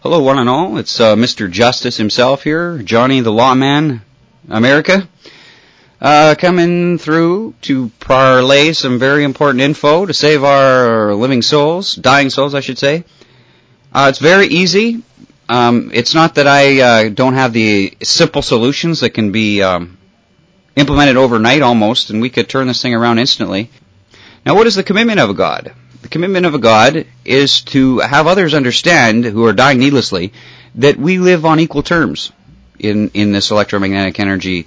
Hello, one and all. It's Mr. Justice himself here, Johnny the Lawman, America, coming through to parlay some very important info to save our living souls, dying souls, I should say. It's very easy. It's not that I don't have the simple solutions that can be implemented overnight almost, and we could turn this thing around instantly. Now, what is the commitment of a God? The commitment of a God is to have others understand, who are dying needlessly, that we live on equal terms in this electromagnetic energy,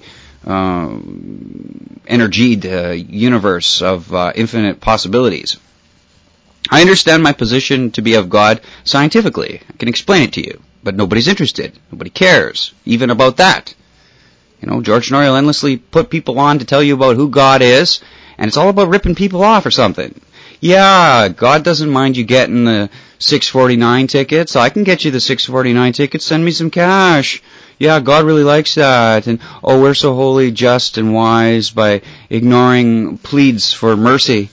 energied universe of infinite possibilities. I understand my position to be of God scientifically. I can explain it to you, but nobody's interested. Nobody cares, even about that. You know, George Norrie endlessly put people on to tell you about who God is, and it's all about ripping people off or something. Yeah, God doesn't mind you getting the 649 tickets. I can get you the 649 tickets. Send me some cash. Yeah, God really likes that. And, oh, we're so holy, just, and wise by ignoring pleads for mercy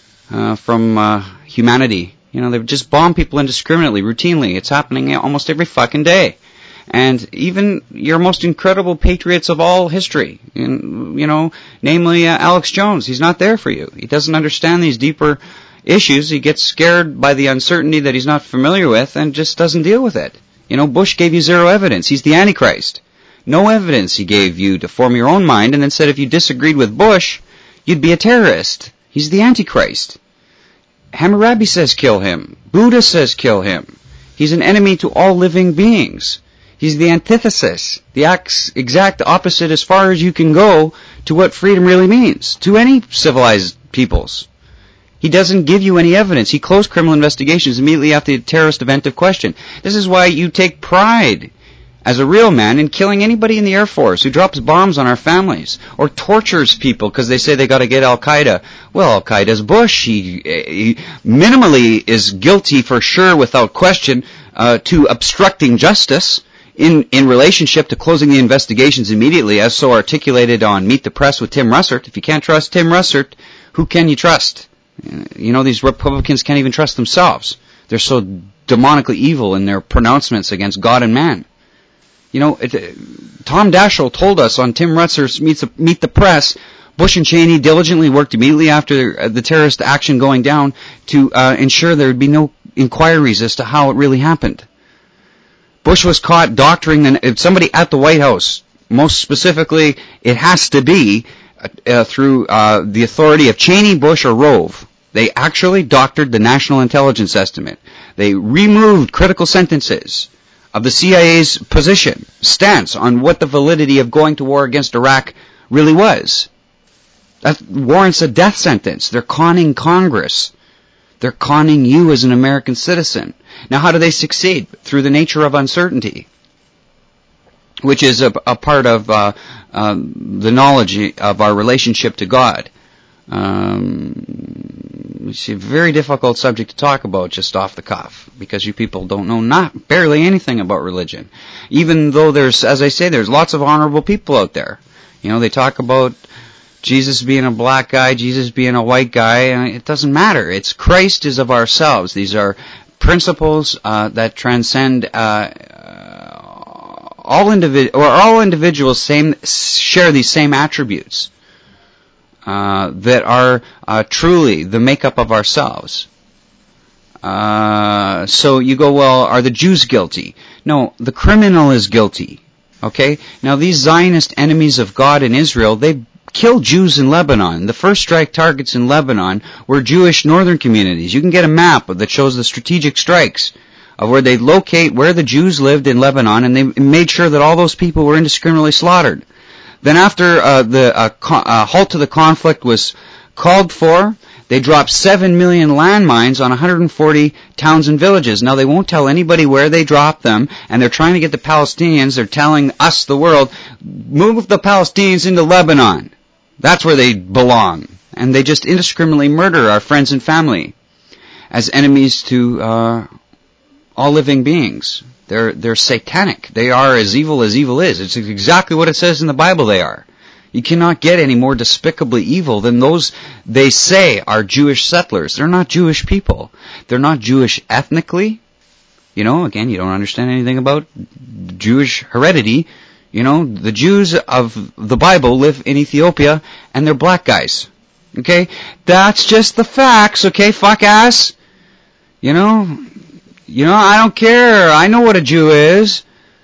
from humanity. You know, they just bomb people indiscriminately, routinely. It's happening almost every fucking day. And even your most incredible patriots of all history, you know, namely Alex Jones, he's not there for you. He doesn't understand these deeper issues. He gets scared by the uncertainty that he's not familiar with and just doesn't deal with it. You know, Bush gave you zero evidence. He's the Antichrist. No evidence he gave you to form your own mind, and then said if you disagreed with Bush, you'd be a terrorist. He's the Antichrist. Hammurabi says kill him. Buddha says kill him. He's an enemy to all living beings. He's the antithesis, the exact opposite as far as you can go to what freedom really means, to any civilized peoples. He doesn't give you any evidence. He closed criminal investigations immediately after the terrorist event of question. This is why you take pride as a real man in killing anybody in the Air Force who drops bombs on our families or tortures people because they say they got to get Al-Qaeda. Well, Al-Qaeda's Bush. He minimally is guilty for sure, without question, to obstructing justice. In relationship to closing the investigations immediately, as so articulated on Meet the Press with Tim Russert. If you can't trust Tim Russert, who can you trust? You know, these Republicans can't even trust themselves. They're so demonically evil in their pronouncements against God and man. You know, Tom Daschle told us on Tim Russert's Meet the Press, Bush and Cheney diligently worked immediately after the terrorist action going down to ensure there would be no inquiries as to how it really happened. Bush was caught doctoring somebody at the White House. Most specifically, it has to be through the authority of Cheney, Bush, or Rove. They actually doctored the National Intelligence Estimate. They removed critical sentences of the CIA's stance on what the validity of going to war against Iraq really was. That warrants a death sentence. They're conning Congress. They're conning you as an American citizen. Now, how do they succeed? Through the nature of uncertainty, which is a part of the knowledge of our relationship to God. It's a very difficult subject to talk about just off the cuff, because you people don't know barely anything about religion. Even though there's, as I say, there's lots of honorable people out there. You know, they talk about Jesus being a black guy, Jesus being a white guy, and it doesn't matter. It's Christ is of ourselves. These are principles that transcend all individuals share these same attributes that are truly the makeup of ourselves. So you go, well, are the Jews guilty? No, the criminal is guilty. Okay? Now, these Zionist enemies of God in Israel, they killed Jews in Lebanon. The first strike targets in Lebanon were Jewish northern communities. You can get a map that shows the strategic strikes of where they locate where the Jews lived in Lebanon, and they made sure that all those people were indiscriminately slaughtered. Then after the halt to the conflict was called for, they dropped 7 million landmines on 140 towns and villages. Now, they won't tell anybody where they dropped them, and they're trying to get the Palestinians, they're telling us, the world, move the Palestinians into Lebanon. That's where they belong. And they just indiscriminately murder our friends and family as enemies to all living beings. They're satanic. They are as evil is. It's exactly what it says in the Bible they are. You cannot get any more despicably evil than those they say are Jewish settlers. They're not Jewish people. They're not Jewish ethnically. Again, you don't understand anything about Jewish heredity. The Jews of the Bible live in Ethiopia, and they're black guys. Okay? That's just the facts, okay, fuck ass? I don't care. I know what a Jew is.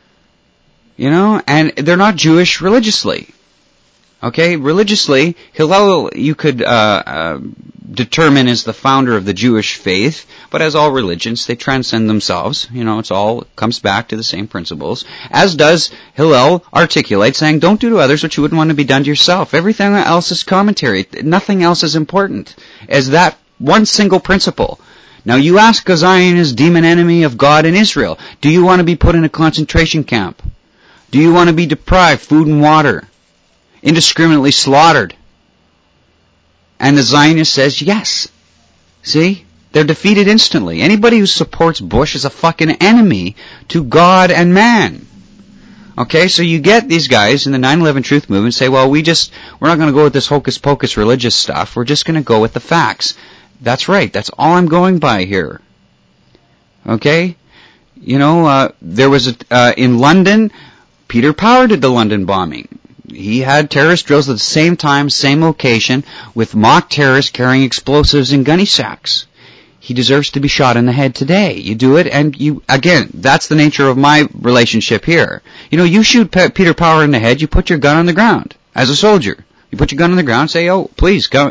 And they're not Jewish religiously. Okay? Religiously, Hillel, you could determine as the founder of the Jewish faith, but as all religions, they transcend themselves. It's all comes back to the same principles. As does Hillel articulate, saying, don't do to others what you wouldn't want to be done to yourself. Everything else is commentary. Nothing else is important as that one single principle. Now you ask a Zionist demon enemy of God and Israel, do you want to be put in a concentration camp? Do you want to be deprived food and water? Indiscriminately slaughtered? And the Zionist says yes. See? They're defeated instantly. Anybody who supports Bush is a fucking enemy to God and man. Okay, so you get these guys in the 9/11 Truth Movement say, well, we're not going to go with this hocus-pocus religious stuff. We're just going to go with the facts. That's right. That's all I'm going by here. Okay? There was in London, Peter Power did the London bombing. He had terrorist drills at the same time, same location, with mock terrorists carrying explosives in gunny sacks. He deserves to be shot in the head today. You do it, and again, that's the nature of my relationship here. You shoot Peter Power in the head, you put your gun on the ground, as a soldier. You put your gun on the ground, say, oh, please, go,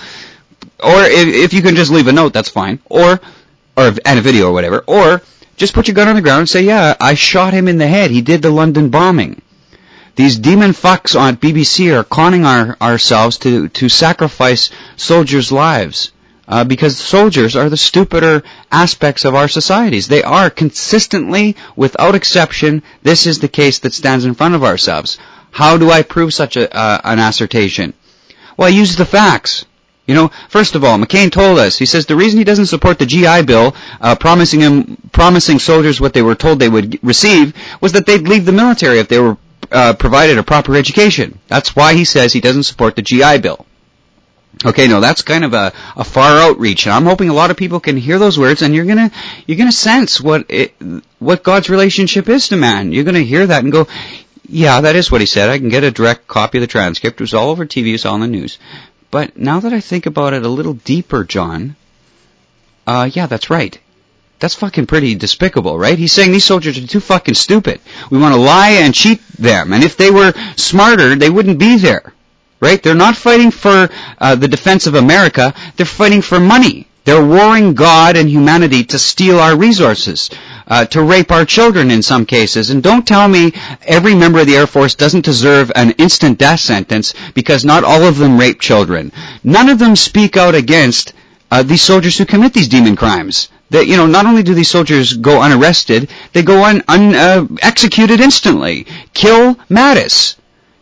or if you can just leave a note, that's fine, and a video or whatever, or just put your gun on the ground and say, yeah, I shot him in the head, he did the London bombing. These demon fucks on BBC are conning ourselves to sacrifice soldiers' lives because soldiers are the stupider aspects of our societies. They are consistently, without exception. This is the case that stands in front of ourselves. How do I prove such an assertion? Well, I use the facts. First of all, McCain told us, he says the reason he doesn't support the GI Bill, promising soldiers what they were told they would receive, was that they'd leave the military if they were provided a proper education. That's why he says he doesn't support the GI Bill. Okay, no, that's kind of a far outreach. And I'm hoping a lot of people can hear those words, and you're gonna sense what God's relationship is to man. You're gonna hear that and go, yeah, that is what he said. I can get a direct copy of the transcript. It was all over TV. It was all in the news. But now that I think about it a little deeper, John, yeah, that's right. That's fucking pretty despicable, right? He's saying these soldiers are too fucking stupid. We want to lie and cheat them. And if they were smarter, they wouldn't be there, right? They're not fighting for the defense of America. They're fighting for money. They're warring God and humanity to steal our resources, to rape our children in some cases. And don't tell me every member of the Air Force doesn't deserve an instant death sentence because not all of them rape children. None of them speak out against these soldiers who commit these demon crimes. That, not only do these soldiers go unarrested, they go executed instantly. Kill Mattis.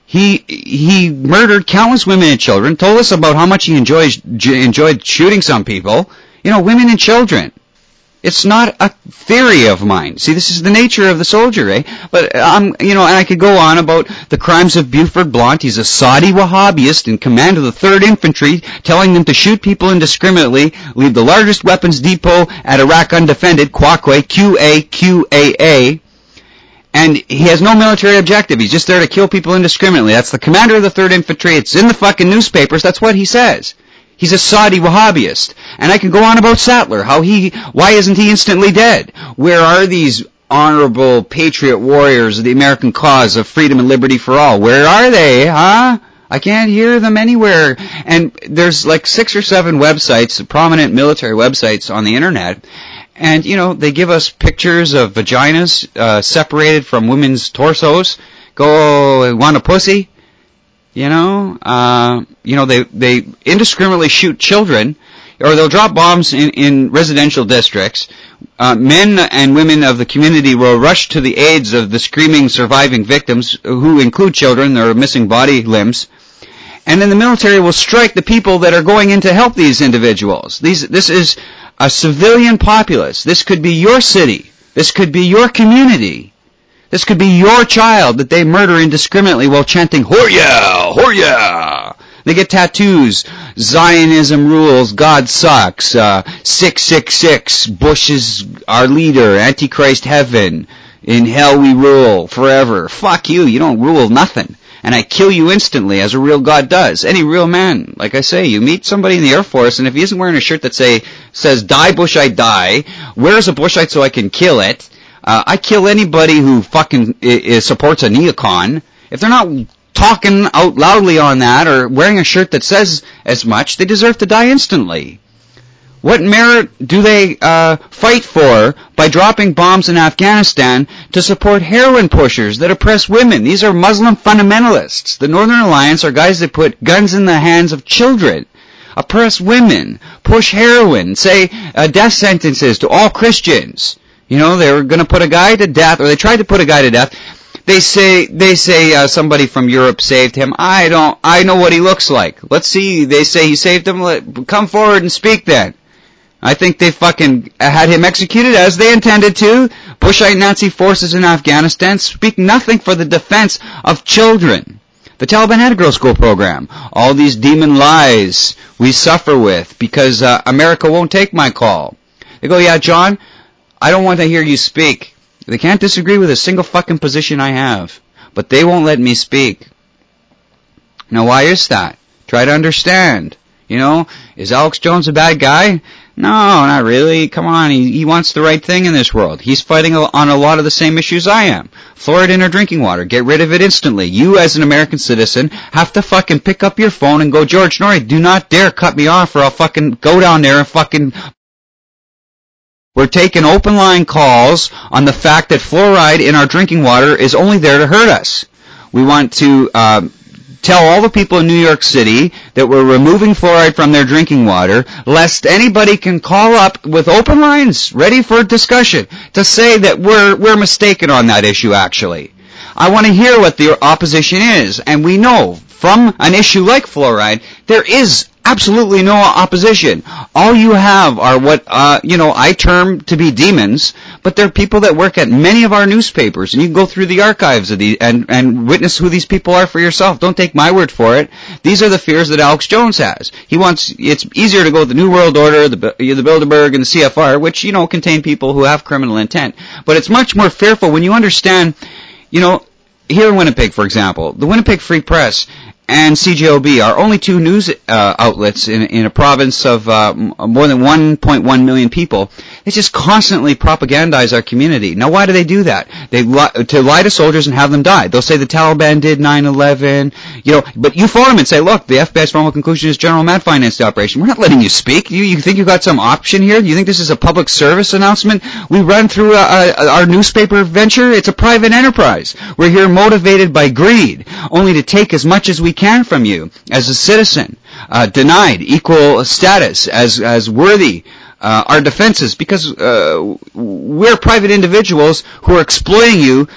He murdered countless women and children, told us about how much he enjoyed shooting some people. Women and children. It's not a theory of mine. See, this is the nature of the soldier, eh? But, and I could go on about the crimes of Buford Blount. He's a Saudi Wahhabist in command of the 3rd Infantry, telling them to shoot people indiscriminately, leave the largest weapons depot at Iraq undefended, Quaqua, Q-A-Q-A-A, and he has no military objective. He's just there to kill people indiscriminately. That's the commander of the 3rd Infantry. It's in the fucking newspapers. That's what he says. He's a Saudi Wahhabist. And I can go on about Sattler, why isn't he instantly dead? Where are these honorable patriot warriors of the American cause of freedom and liberty for all? Where are they, huh? I can't hear them anywhere. And there's like 6 or 7 websites, prominent military websites on the internet, and, they give us pictures of vaginas separated from women's torsos. Go, want a pussy? They indiscriminately shoot children, or they'll drop bombs in residential districts. Men and women of the community will rush to the aids of the screaming surviving victims, who include children or missing body limbs. And then the military will strike the people that are going in to help these individuals. This is a civilian populace. This could be your city. This could be your community. This could be your child that they murder indiscriminately while chanting, Horya! Horya! They get tattoos. Zionism rules. God sucks. 666. Bush is our leader. Antichrist heaven. In hell we rule forever. Fuck you. You don't rule nothing. And I kill you instantly, as a real God does. Any real man, like I say, you meet somebody in the Air Force, and if he isn't wearing a shirt that says "Die Bushite Die," wears a Bushite so I can kill it. I kill anybody who fucking supports a neocon. If they're not talking out loudly on that or wearing a shirt that says as much, they deserve to die instantly. What merit do they fight for by dropping bombs in Afghanistan to support heroin pushers that oppress women? These are Muslim fundamentalists. The Northern Alliance are guys that put guns in the hands of children, oppress women, push heroin, say death sentences to all Christians. You know, they were going to put a guy to death, or they tried to put a guy to death. They say somebody from Europe saved him. I know what he looks like. Let's see. They say he saved him. Come forward and speak then. I think they fucking had him executed as they intended to. Bushite Nazi forces in Afghanistan speak nothing for the defense of children. The Taliban had a girls' school program. All these demon lies we suffer with because America won't take my call. They go, yeah, John, I don't want to hear you speak. They can't disagree with a single fucking position I have, but they won't let me speak. Now, why is that? Try to understand. You know, is Alex Jones a bad guy? No, not really. Come on, he wants the right thing in this world. He's fighting on a lot of the same issues I am. Fluoride in our drinking water. Get rid of it instantly. You, as an American citizen, have to fucking pick up your phone and go, George Norrie, do not dare cut me off or I'll fucking go down there and fucking... We're taking open line calls on the fact that fluoride in our drinking water is only there to hurt us. We want to tell all the people in New York City that we're removing fluoride from their drinking water, lest anybody can call up with open lines ready for discussion to say that we're mistaken on that issue, actually. I want to hear what the opposition is, and we know from an issue like fluoride, there is absolutely no opposition. All you have are what, I term to be demons, but they're people that work at many of our newspapers, and you can go through the archives of these and witness who these people are for yourself. Don't take my word for it. These are the fears that Alex Jones has. It's easier to go with the New World Order, the Bilderberg, and the CFR, which, contain people who have criminal intent. But it's much more fearful when you understand, here in Winnipeg, for example, the Winnipeg Free Press and CJOB are only two news outlets in a province of more than 1.1 million people. They just constantly propagandize our community. Now, why do they do that? They to lie to soldiers and have them die. They'll say the Taliban did 9/11, but you phone them and say, look, the FBI's formal conclusion is General Matt financed the operation. We're not letting you speak. You think you got some option here? You think this is a public service announcement we run through our newspaper venture? It's a private enterprise. We're here motivated by greed, only to take as much as we can from you as a citizen, denied equal status as worthy our defenses, because we're private individuals who are exploiting you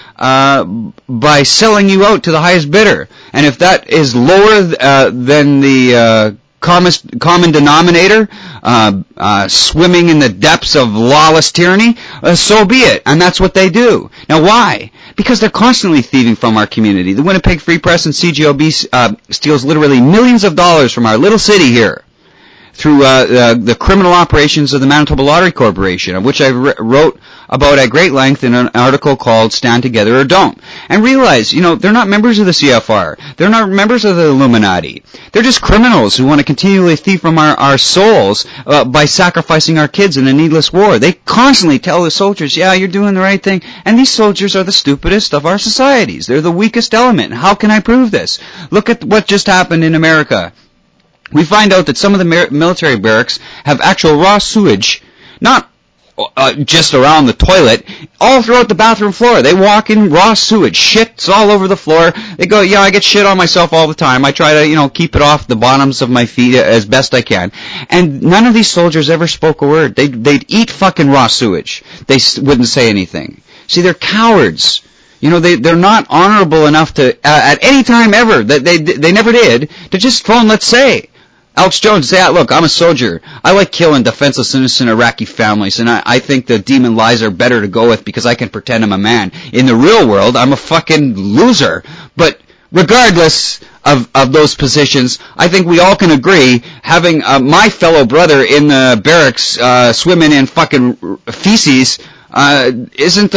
by selling you out to the highest bidder. And if that is lower than the common denominator, swimming in the depths of lawless tyranny, so be it. And that's what they do. Now, why? Because they're constantly thieving from our community. The Winnipeg Free Press and CJOB steals literally millions of dollars from our little city here through the criminal operations of the Manitoba Lottery Corporation, of which I wrote about at great length in an article called Stand Together or Don't. And realize, they're not members of the CFR. They're not members of the Illuminati. They're just criminals who want to continually thieve from our souls by sacrificing our kids in a needless war. They constantly tell the soldiers, yeah, you're doing the right thing. And these soldiers are the stupidest of our societies. They're the weakest element. How can I prove this? Look at what just happened in America. We find out that some of the military barracks have actual raw sewage, not just around the toilet, all throughout the bathroom floor. They walk in raw sewage, shit's all over the floor. They go, yeah, I get shit on myself all the time. I try to, keep it off the bottoms of my feet as best I can. And none of these soldiers ever spoke a word. They'd eat fucking raw sewage. They wouldn't say anything. See, they're cowards. They're not honorable enough to, at any time ever, that they never did, to just phone, let's say, Alex Jones, say, look, I'm a soldier. I like killing defenseless, innocent Iraqi families, and I think the demon lies are better to go with because I can pretend I'm a man. In the real world, I'm a fucking loser. But regardless, of those positions, I think we all can agree having my fellow brother in the barracks swimming in fucking feces isn't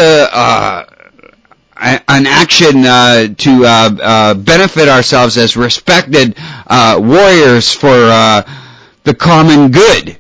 an action to benefit ourselves as respected warriors for the common good.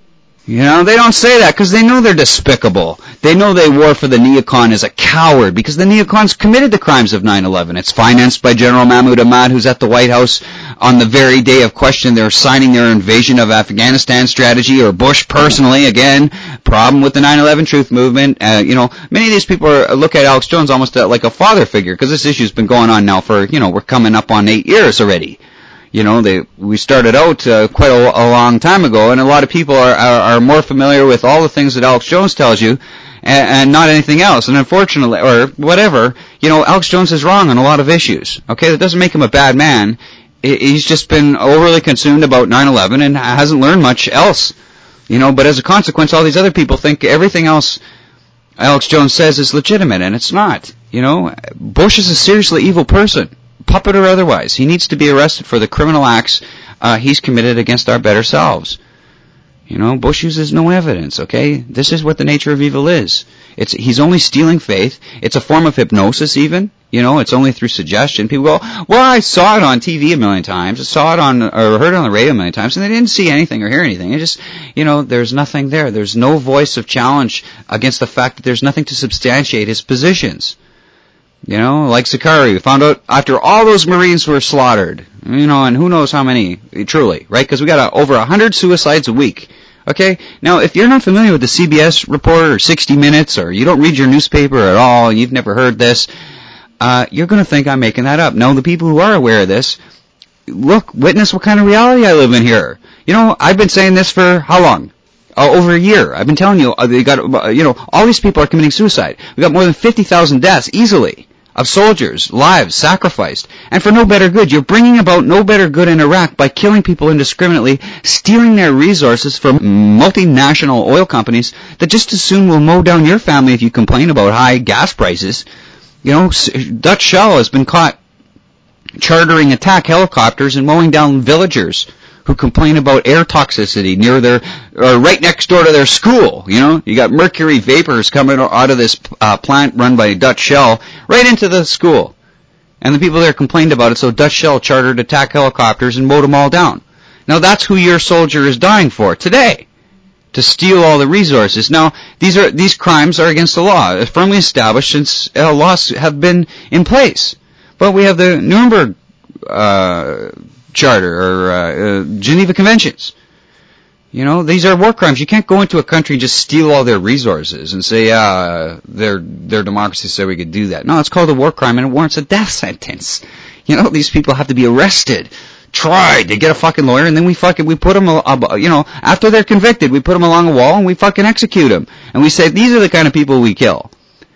You know, they don't say that because they know they're despicable. They know they war for the neocon as a coward because the neocons committed the crimes of 9/11. It's financed by General Mahmoud Ahmad, who's at the White House on the very day of question. They're signing their invasion of Afghanistan strategy, or Bush personally. Again, problem with the 9/11 Truth Movement. You know, many of these people look at Alex Jones almost like a father figure because this issue's been going on now for, you know, we're coming up on 8 years already. You know, we started out quite a long time ago, and a lot of people are more familiar with all the things that Alex Jones tells you, and not anything else. And unfortunately, or whatever, you know, Alex Jones is wrong on a lot of issues. Okay, that doesn't make him a bad man. He's just been overly consumed about 9/11 and hasn't learned much else. You know, but as a consequence, all these other people think everything else Alex Jones says is legitimate, and it's not. You know, Bush is a seriously evil person. Puppet or otherwise. He needs to be arrested for the criminal acts he's committed against our better selves. You know, Bush uses no evidence, okay? This is what the nature of evil is. He's only stealing faith. It's a form of hypnosis even. You know, it's only through suggestion. People go, well, I saw it on TV a million times. I saw it on, or heard it on the radio a million times, and they didn't see anything or hear anything. It just, you know, there's nothing there. There's no voice of challenge against the fact that there's nothing to substantiate his positions. You know, like Sakari, we found out after all those Marines were slaughtered, you know, and who knows how many, truly, right? Because we got over 100 suicides a week. Okay? Now, if you're not familiar with the CBS report or 60 Minutes, or you don't read your newspaper at all, and you've never heard this, you're going to think I'm making that up. No, the people who are aware of this, look, witness what kind of reality I live in here. You know, I've been saying this for how long? Over a year. I've been telling you, they got, you know, all these people are committing suicide. We got more than 50,000 deaths easily of soldiers, lives sacrificed, and for no better good. You're bringing about no better good in Iraq by killing people indiscriminately, stealing their resources from multinational oil companies that just as soon will mow down your family if you complain about high gas prices. You know, Dutch Shell has been caught chartering attack helicopters and mowing down villagers who complain about air toxicity near their, or right next door to their school. You know, you got mercury vapors coming out of this plant run by Dutch Shell right into the school. And the people there complained about it, so Dutch Shell chartered attack helicopters and mowed them all down. Now that's who your soldier is dying for today, to steal all the resources. Now, these crimes are against the law, firmly established since laws have been in place. But we have the Nuremberg Charter, or Geneva Conventions. You know, these are war crimes. You can't go into a country and just steal all their resources and say, their democracy said we could do that. No, it's called a war crime, and it warrants a death sentence. You know, these people have to be arrested, tried, they get a fucking lawyer, and then we put them, you know, after they're convicted, we put them along a wall and we fucking execute them. And we say, these are the kind of people we kill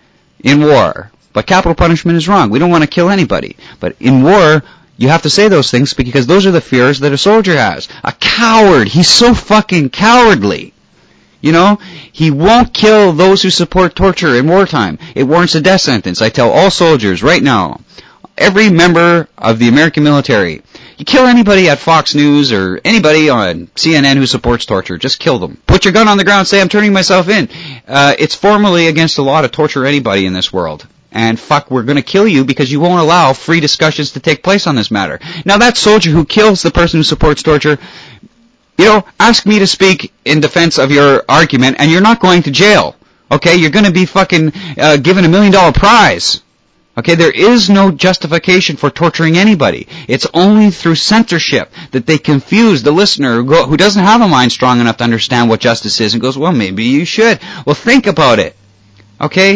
in war. But capital punishment is wrong. We don't want to kill anybody. But in war, you have to say those things because those are the fears that a soldier has. A coward. He's so fucking cowardly. You know, he won't kill those who support torture in wartime. It warrants a death sentence. I tell all soldiers right now, every member of the American military, you kill anybody at Fox News or anybody on CNN who supports torture, just kill them. Put your gun on the ground and say, I'm turning myself in. It's formally against the law to torture anybody in this world. And fuck, we're going to kill you because you won't allow free discussions to take place on this matter. Now that soldier who kills the person who supports torture, you know, ask me to speak in defense of your argument and you're not going to jail. Okay, you're going to be fucking given $1 million prize. Okay, there is no justification for torturing anybody. It's only through censorship that they confuse the listener who doesn't have a mind strong enough to understand what justice is and goes, well, maybe you should. Well, think about it. Okay?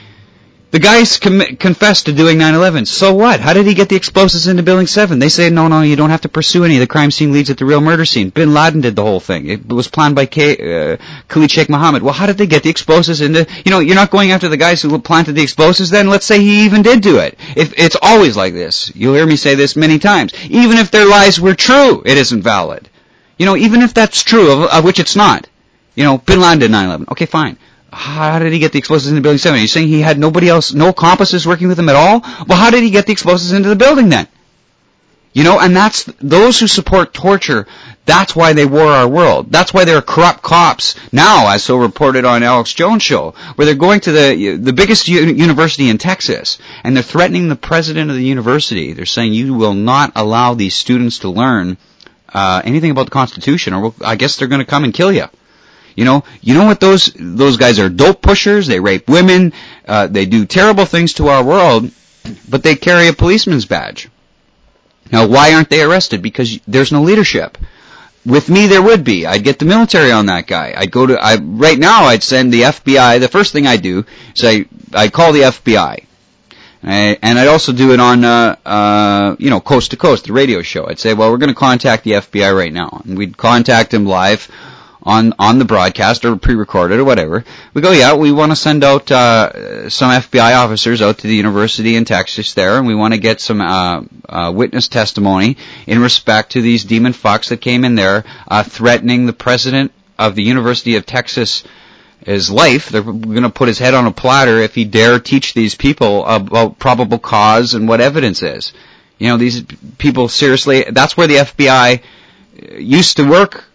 The guys confessed to doing 9/11. So what? How did he get the explosives into Building 7? They say, no, you don't have to pursue any. The crime scene leads at the real murder scene. Bin Laden did the whole thing. It was planned by Khalid Sheikh Mohammed. Well, how did they get the explosives into... You know, you're not going after the guys who planted the explosives then. Let's say he even did do it. If it's always like this. You'll hear me say this many times. Even if their lies were true, it isn't valid. You know, even if that's true, of which it's not. You know, Bin Laden did 9/11. Okay, fine. How did he get the explosives into Building 7? Are you saying he had nobody else, no accomplices working with him at all? Well, how did he get the explosives into the building then? And that's those who support torture. That's why they war our world. That's why there are corrupt cops now, as so reported on Alex Jones' show, where they're going to the biggest university in Texas, and they're threatening the president of the university. They're saying, you will not allow these students to learn anything about the Constitution, or I guess they're going to come and kill you. You know what those guys are? Dope pushers. They rape women. They do terrible things to our world, but they carry a policeman's badge. Now, why aren't they arrested? Because there's no leadership. With me, there would be. I'd get the military on that guy. Right now, I'd send the FBI. The first thing I do is I call the FBI. And I'd also do it on, Coast to Coast, the radio show. I'd say, well, we're going to contact the FBI right now. And we'd contact him live on the broadcast or pre-recorded or whatever. We go, yeah, we want to send out some FBI officers out to the university in Texas there, and we want to get some witness testimony in respect to these demon fucks that came in there threatening the president of the University of Texas his life. They're going to put his head on a platter if he dare teach these people about probable cause and what evidence is. These people, seriously, that's where the FBI used to work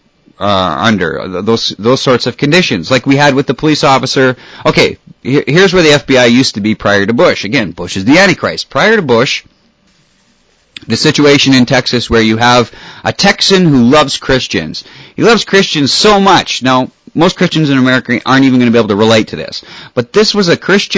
under those sorts of conditions, like we had with the police officer. Okay, here's where the FBI used to be prior to Bush. Again, Bush is the Antichrist. Prior to Bush, the situation in Texas where you have a Texan who loves Christians. He loves Christians so much. Now, most Christians in America aren't even going to be able to relate to this. But this was a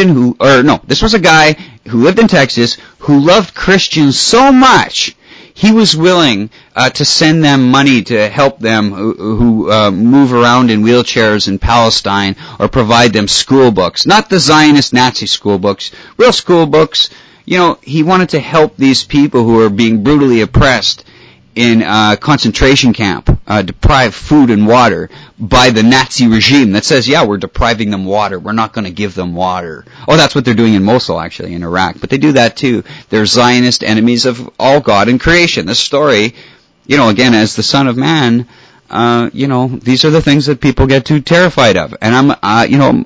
this was a guy who lived in Texas who loved Christians so much he was willing to send them money to help them who move around in wheelchairs in Palestine, or provide them school books. Not the Zionist Nazi school books, real school books. He wanted to help these people who are being brutally oppressed in concentration camp, deprived food and water by the Nazi regime that says, yeah, we're depriving them water. We're not going to give them water. Oh, that's what they're doing in Mosul, actually, in Iraq. But they do that too. They're Zionist enemies of all God and creation. This story, again, as the Son of Man, these are the things that people get too terrified of. And I'm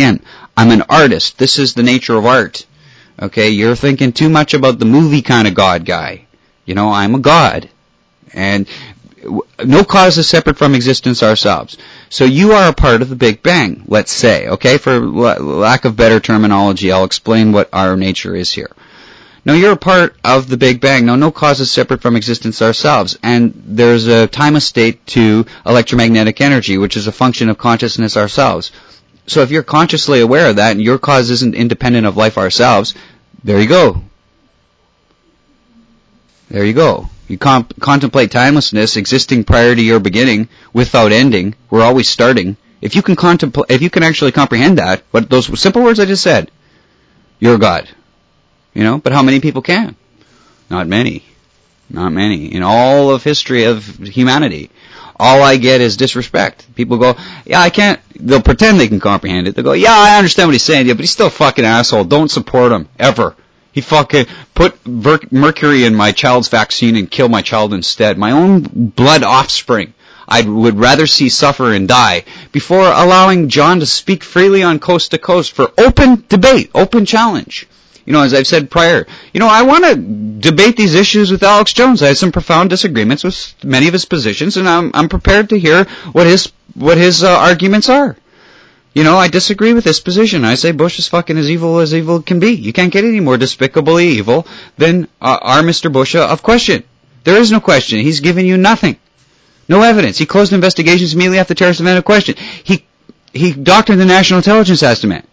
an artist. This is the nature of art. Okay, you're thinking too much about the movie kind of God guy. I'm a God. And no cause is separate from existence ourselves. So you are a part of the Big Bang, let's say. Okay, for lack of better terminology, I'll explain what our nature is here. Now, you're a part of the Big Bang. Now, no cause is separate from existence ourselves. And there's a timeless state to electromagnetic energy, which is a function of consciousness ourselves. So if you're consciously aware of that, and your cause isn't independent of life ourselves, there you go. There you go. You contemplate timelessness, existing prior to your beginning, without ending. We're always starting. If you can actually comprehend that, what those simple words I just said, you're God. But how many people can? Not many. Not many. In all of history of humanity, all I get is disrespect. People go, yeah, I can't. They'll pretend they can comprehend it. They'll go, yeah, I understand what he's saying, yeah, but he's still a fucking asshole. Don't support him, ever. He fucking put mercury in my child's vaccine and killed my child instead. My own blood offspring I would rather see suffer and die before allowing John to speak freely on Coast to Coast for open debate, open challenge. As I've said prior, I want to debate these issues with Alex Jones. I had some profound disagreements with many of his positions, and I'm prepared to hear what his arguments are. I disagree with this position. I say Bush is fucking as evil can be. You can't get any more despicably evil than our Mr. Bush of question. There is no question. He's given you nothing. No evidence. He closed investigations immediately after the terrorist event of question. He doctored the National Intelligence Estimate.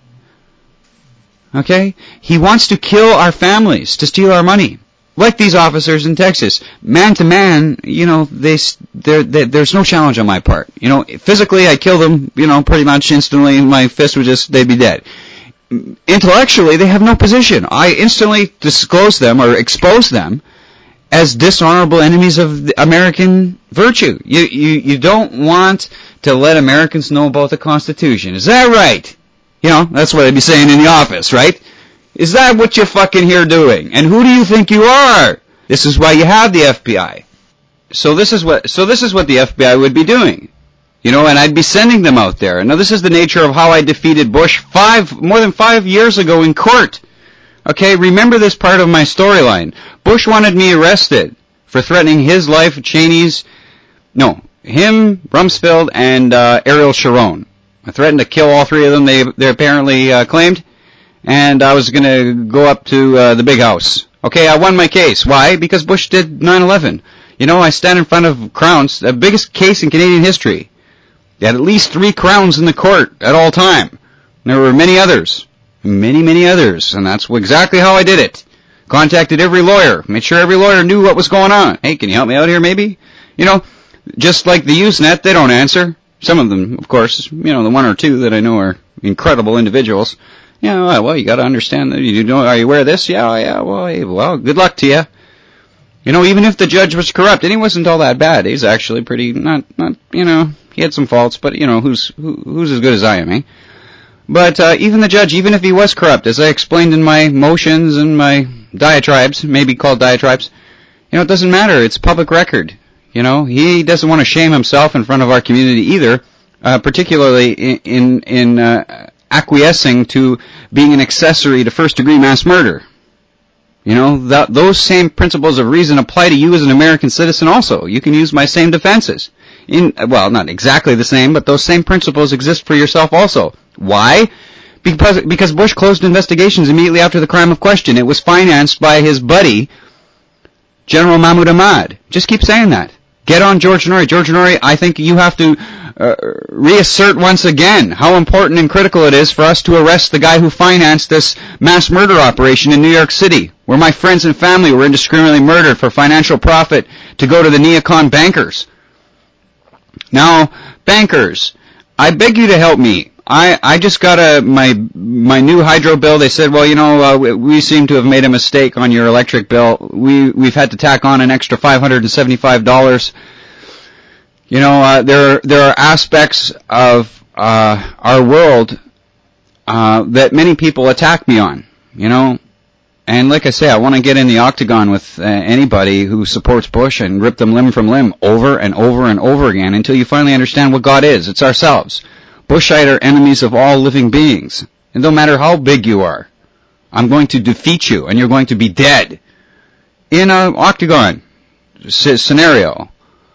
Okay? He wants to kill our families to steal our money. Like these officers in Texas. Man to man, there's no challenge on my part. Physically I kill them, pretty much instantly. My fist they'd be dead. Intellectually, they have no position. I instantly disclose them or expose them as dishonorable enemies of the American virtue. You don't want to let Americans know about the Constitution. Is that right? That's what I'd be saying in the office, right? Is that what you're fucking here doing? And who do you think you are? This is why you have the FBI. So this is what the FBI would be doing. And I'd be sending them out there. Now this is the nature of how I defeated Bush more than 5 years ago in court. Okay, remember this part of my storyline. Bush wanted me arrested for threatening his life, him, Rumsfeld, and Ariel Sharon. I threatened to kill all three of them, they apparently claimed, and I was going to go up to the big house. Okay, I won my case. Why? Because Bush did 9/11. I stand in front of crowns, the biggest case in Canadian history. They had at least 3 crowns in the court at all time. There were many others. Many others. And that's exactly how I did it. Contacted every lawyer. Made sure every lawyer knew what was going on. Hey, can you help me out here maybe? Just like the Usenet, they don't answer. Some of them, of course, the 1 or 2 that I know are incredible individuals. Well, you got to understand that. Are you aware of this? Yeah. Well, good luck to you. Even if the judge was corrupt, and he wasn't all that bad. He's actually pretty not. He had some faults, but who's as good as I am, eh? But even the judge, even if he was corrupt, as I explained in my motions and my diatribes, maybe called diatribes, it doesn't matter. It's public record. He doesn't want to shame himself in front of our community either, particularly in acquiescing to being an accessory to first-degree mass murder. Those same principles of reason apply to you as an American citizen also. You can use my same defenses. Not exactly the same, but those same principles exist for yourself also. Why? Because Bush closed investigations immediately after the crime of question. It was financed by his buddy, General Mahmoud Ahmad. Just keep saying that. Get on George Norrie. George Norrie, I think you have to reassert once again how important and critical it is for us to arrest the guy who financed this mass murder operation in New York City, where my friends and family were indiscriminately murdered for financial profit to go to the neocon bankers. Now, bankers, I beg you to help me. I just got my new hydro bill. They said, well, we seem to have made a mistake on your electric bill. We've had to tack on an extra $575. There are aspects of our world that many people attack me on, And like I say, I want to get in the octagon with anybody who supports Bush and rip them limb from limb over and over and over again until you finally understand what God is. It's ourselves. Bushite are enemies of all living beings. And no matter how big you are, I'm going to defeat you and you're going to be dead. In an octagon scenario.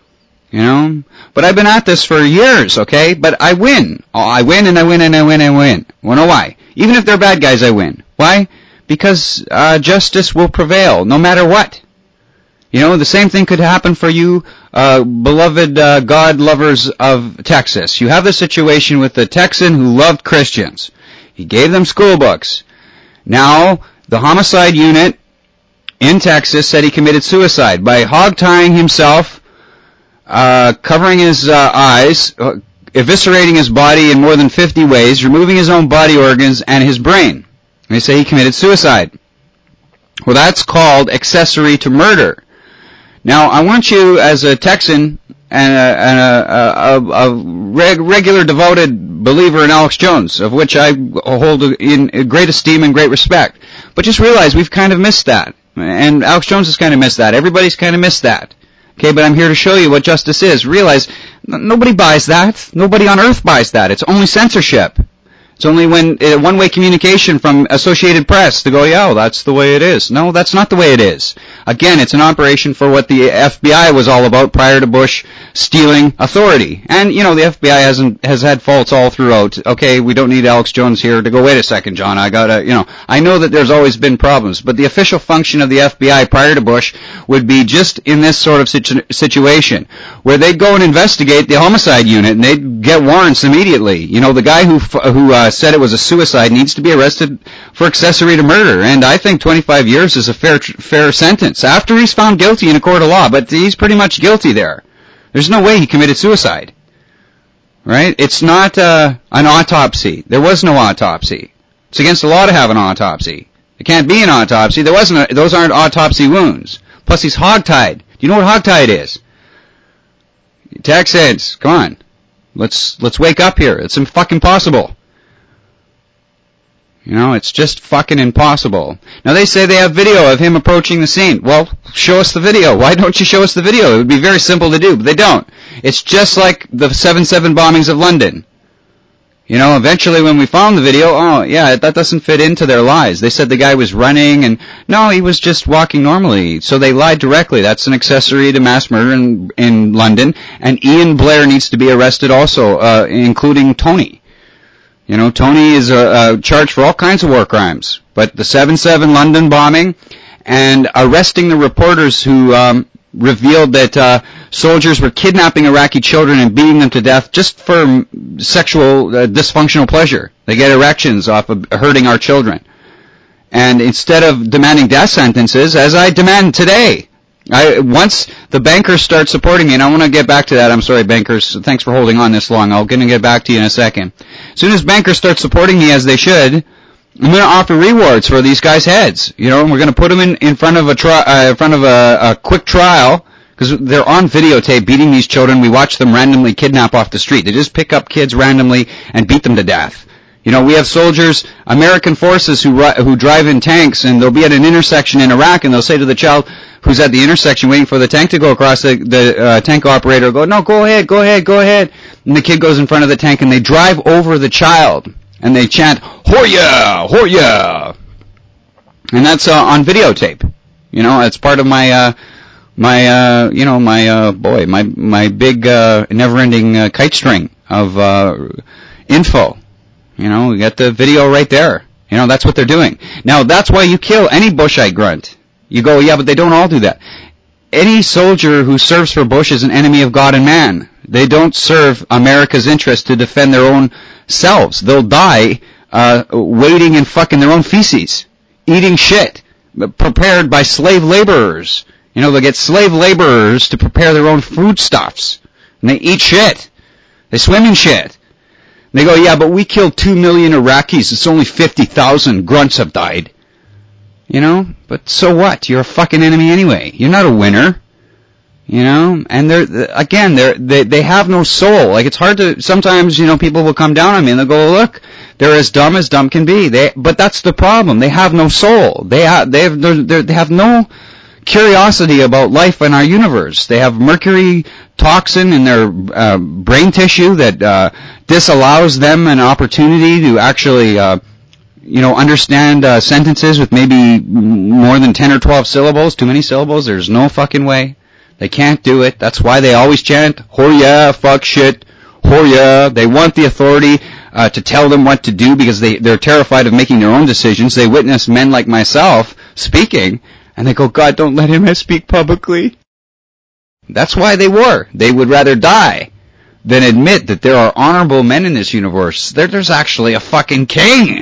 But I've been at this for years, okay? But I win. I win and I win and I win and I win. Wanna know why? Even if they're bad guys, I win. Why? Because justice will prevail, no matter what. The same thing could happen for you, beloved God lovers of Texas. You have the situation with the Texan who loved Christians. He gave them school books. Now, the homicide unit in Texas said he committed suicide by hog-tying himself, covering his eyes, eviscerating his body in more than 50 ways, removing his own body organs and his brain. They say he committed suicide. Well, that's called accessory to murder. Now, I want you, as a Texan and a regular devoted believer in Alex Jones, of which I hold in great esteem and great respect, but just realize we've kind of missed that. And Alex Jones has kind of missed that. Everybody's kind of missed that. Okay, but I'm here to show you what justice is. Realize, nobody buys that. Nobody on earth buys that. It's only censorship. It's only when one-way communication from Associated Press to go, yeah, well, that's the way it is. No, that's not the way it is. Again, it's an operation for what the FBI was all about prior to Bush stealing authority. And, the FBI has had faults all throughout. Okay, we don't need Alex Jones here to go, wait a second, John, I know that there's always been problems, but the official function of the FBI prior to Bush would be just in this sort of situation, where they'd go and investigate the homicide unit, and they'd get warrants immediately. The guy who said it was a suicide needs to be arrested for accessory to murder, and I think 25 years is a fair sentence after he's found guilty in a court of law, but he's pretty much guilty there. There's no way he committed suicide, right? It's not an autopsy. There was no autopsy. It's against the law to have an autopsy. It can't be an autopsy. Those aren't autopsy wounds. Plus, he's hogtied. Do you know what hogtied is? Texans, come on. Let's wake up here. It's fucking possible. It's just fucking impossible. Now they say they have video of him approaching the scene. Well, show us the video. Why don't you show us the video? It would be very simple to do, but they don't. It's just like the 7/7 bombings of London. You know, eventually when we found the video, oh yeah, that doesn't fit into their lies. They said the guy was running and no, he was just walking normally. So they lied directly. That's an accessory to mass murder in London. And Ian Blair needs to be arrested also, including Tony. You know, Tony is charged for all kinds of war crimes. But the 7/7 London bombing and arresting the reporters who revealed that soldiers were kidnapping Iraqi children and beating them to death just for sexual dysfunctional pleasure. They get erections off of hurting our children. And instead of demanding death sentences, as I demand today, once the bankers start supporting me, and I want to get back to that, I'm sorry, bankers, thanks for holding on this long. I'm going to get back to you in a second. As soon as bankers start supporting me as they should, I'm going to offer rewards for these guys' heads. You know, we're going to put them in front of a quick trial, because they're on videotape beating these children. We watch them randomly kidnap off the street. They just pick up kids randomly and beat them to death. You know, we have soldiers, American forces who drive in tanks, and they'll be at an intersection in Iraq, and they'll say to the child who's at the intersection waiting for the tank to go across, the tank operator will go, no, go ahead. And the kid goes in front of the tank, and they drive over the child, and they chant, Hoya! Hoya! And that's on videotape. You know, it's part of my big never-ending kite string of info. You know, we got the video right there. You know, that's what they're doing. Now, that's why you kill any Bushite grunt. You go, yeah, but they don't all do that. Any soldier who serves for Bush is an enemy of God and man. They don't serve America's interest to defend their own selves. They'll die wading in fucking their own feces, eating shit, prepared by slave laborers. You know, they'll get slave laborers to prepare their own foodstuffs. And they eat shit. They swim in shit. And they go, yeah, but we killed 2 million Iraqis. It's only 50,000 grunts have died. You know? But so what? You're a fucking enemy anyway. You're not a winner. You know? And they have no soul. Like, it's hard to, sometimes, you know, people will come down on me and they'll go, look, they're as dumb can be. But that's the problem. They have no soul. They have no curiosity about life in our universe. They have mercury toxin in their brain tissue that disallows them an opportunity to actually understand sentences with maybe more than 10 or 12 syllables. Too many syllables, there's no fucking way. They can't do it. That's why they always chant, "Oh yeah, fuck shit, oh yeah." They want the authority to tell them what to do because they're terrified of making their own decisions. They witness men like myself speaking, and they go, God, don't let him speak publicly. That's why they war. They would rather die than admit that there are honorable men in this universe. There's actually a fucking king.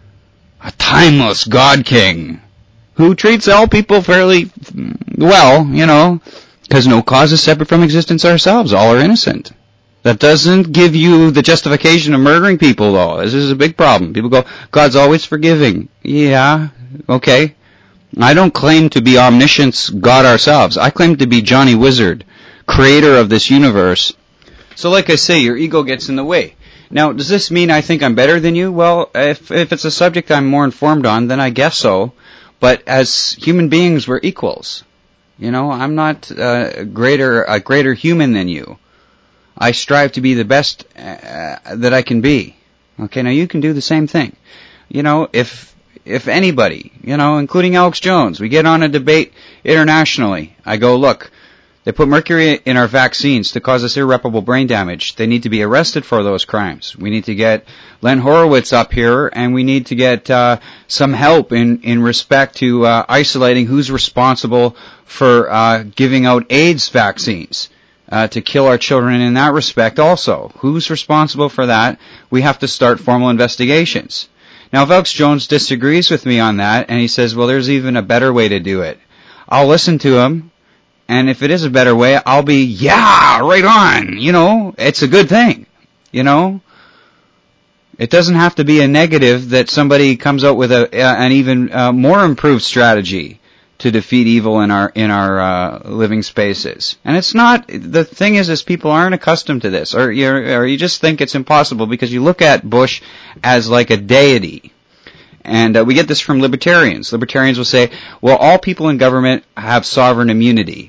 A timeless God king. Who treats all people fairly well, you know, because no cause is separate from existence ourselves. All are innocent. That doesn't give you the justification of murdering people, though. This is a big problem. People go, God's always forgiving. Yeah, okay. I don't claim to be omniscience God ourselves. I claim to be Johnny Wizard, creator of this universe. So like I say, your ego gets in the way. Now, does this mean I think I'm better than you? Well, if it's a subject I'm more informed on, then I guess so. But as human beings, we're equals. You know, I'm not a greater human than you. I strive to be the best that I can be. Okay, now you can do the same thing. You know, if anybody, you know, including Alex Jones, we get on a debate internationally, I go, look, they put mercury in our vaccines to cause us irreparable brain damage. They need to be arrested for those crimes. We need to get Len Horowitz up here, and we need to get some help in respect to isolating who's responsible for giving out AIDS vaccines to kill our children in that respect also. Who's responsible for that? We have to start formal investigations. Now, if Alex Jones disagrees with me on that, and he says, well, there's even a better way to do it, I'll listen to him. And if it is a better way, I'll be, yeah, right on. You know, it's a good thing. You know, it doesn't have to be a negative that somebody comes out with an even more improved strategy to defeat evil in our living spaces. And it's not. The thing is people aren't accustomed to this, or you just think it's impossible because you look at Bush as like a deity. And we get this from libertarians. Libertarians will say, well, all people in government have sovereign immunity.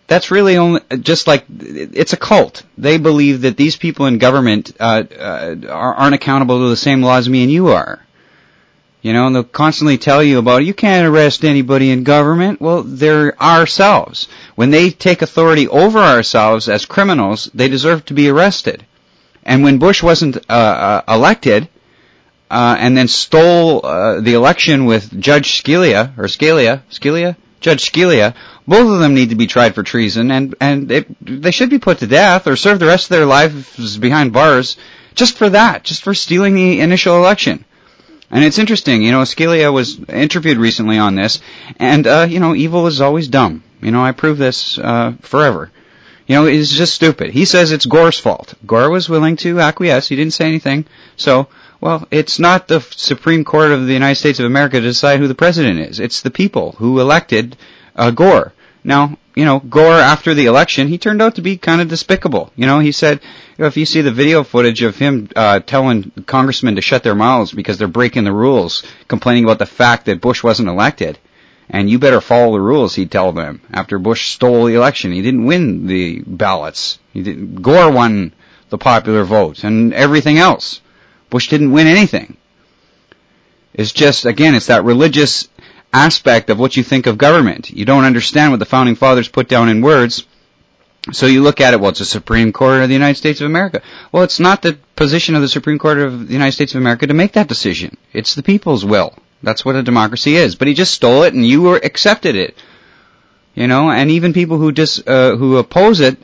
that's really only just like it's a cult. They believe that these people in government aren't accountable to the same laws me and you are. You know, and they'll constantly tell you about, you can't arrest anybody in government. Well, they're ourselves. When they take authority over ourselves as criminals, they deserve to be arrested. And when Bush wasn't elected, and then stole the election with Judge Scalia, Judge Scalia, both of them need to be tried for treason, and they should be put to death or serve the rest of their lives behind bars just for that, just for stealing the initial election. And it's interesting, you know, Scalia was interviewed recently on this, and, you know, evil is always dumb. You know, I prove this forever. You know, it's just stupid. He says it's Gore's fault. Gore was willing to acquiesce. He didn't say anything. So, well, it's not the Supreme Court of the United States of America to decide who the president is. It's the people who elected Gore. Now, you know, Gore, after the election, he turned out to be kind of despicable. You know, he said, you know, if you see the video footage of him telling congressmen to shut their mouths because they're breaking the rules, complaining about the fact that Bush wasn't elected, and you better follow the rules, he'd tell them, after Bush stole the election. He didn't win the ballots. Gore won the popular vote and everything else. Bush didn't win anything. It's just, again, it's that religious aspect of what you think of government. You don't understand what the Founding Fathers put down in words, so you look at it, well, it's the Supreme Court of the United States of America. Well, it's not the position of the Supreme Court of the United States of America to make that decision. It's the people's will. That's what a democracy is. But he just stole it, and you accepted it. You know, and even people who who oppose it,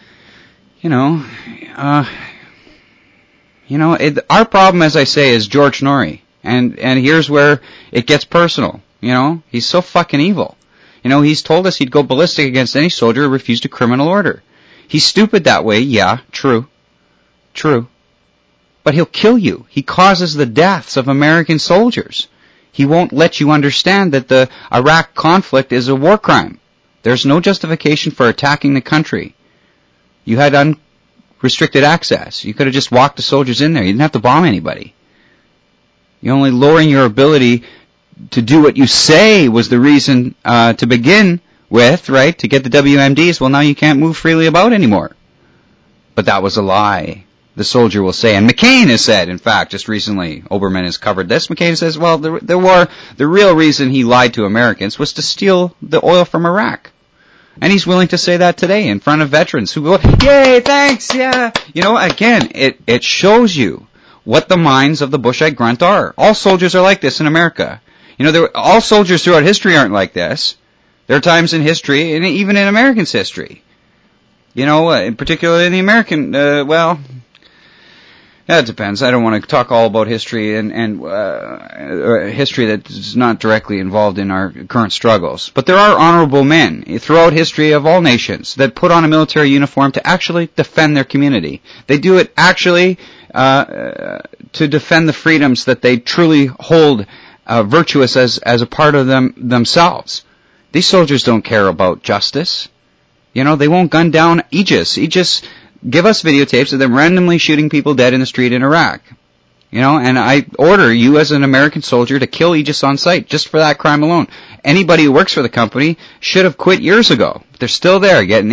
our problem, as I say, is George Norrie. And here's where it gets personal. You know, he's so fucking evil. You know, he's told us he'd go ballistic against any soldier who refused a criminal order. He's stupid that way, yeah, true. But he'll kill you. He causes the deaths of American soldiers. He won't let you understand that the Iraq conflict is a war crime. There's no justification for attacking the country. You had unrestricted access. You could have just walked the soldiers in there. You didn't have to bomb anybody. You're only lowering your ability to do what you say was the reason to begin with, right, to get the WMDs. Well, now you can't move freely about anymore. But that was a lie, the soldier will say. And McCain has said, in fact, just recently, Oberman has covered this. McCain says, well, the real reason he lied to Americans was to steal the oil from Iraq. And he's willing to say that today in front of veterans who go, yay, thanks, yeah. You know, again, it shows you what the minds of the Bushite grunt are. All soldiers are like this in America. You know, all soldiers throughout history aren't like this. There are times in history, and even in Americans' history. You know, in particular in the American, yeah, it depends. I don't want to talk all about history and history that's not directly involved in our current struggles. But there are honorable men throughout history of all nations that put on a military uniform to actually defend their community. They do it actually to defend the freedoms that they truly hold virtuous as a part of themselves. These soldiers don't care about justice. You know, they won't gun down Aegis. Aegis give us videotapes of them randomly shooting people dead in the street in Iraq. You know, and I order you as an American soldier to kill Aegis on sight just for that crime alone. Anybody who works for the company should have quit years ago. They're still there getting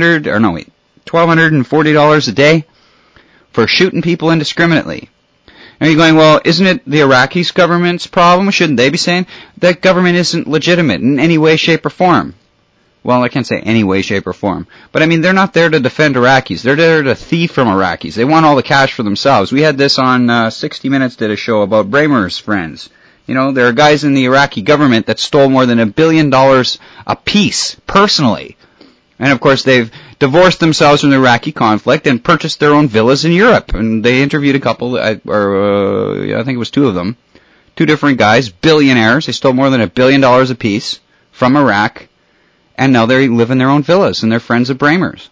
$1,240 a day for shooting people indiscriminately. And you're going, well, isn't it the Iraqi government's problem? Shouldn't they be saying that government isn't legitimate in any way, shape, or form? Well, I can't say any way, shape, or form. But I mean, they're not there to defend Iraqis. They're there to thief from Iraqis. They want all the cash for themselves. We had this on 60 Minutes did a show about Bramer's friends. You know, there are guys in the Iraqi government that stole more than $1 billion apiece, personally. And of course, they've divorced themselves from the Iraqi conflict and purchased their own villas in Europe. And they interviewed a couple, I think it was two of them, two different guys, billionaires. They stole more than $1 billion apiece from Iraq. And now they live in their own villas, and they're friends of Bramer's.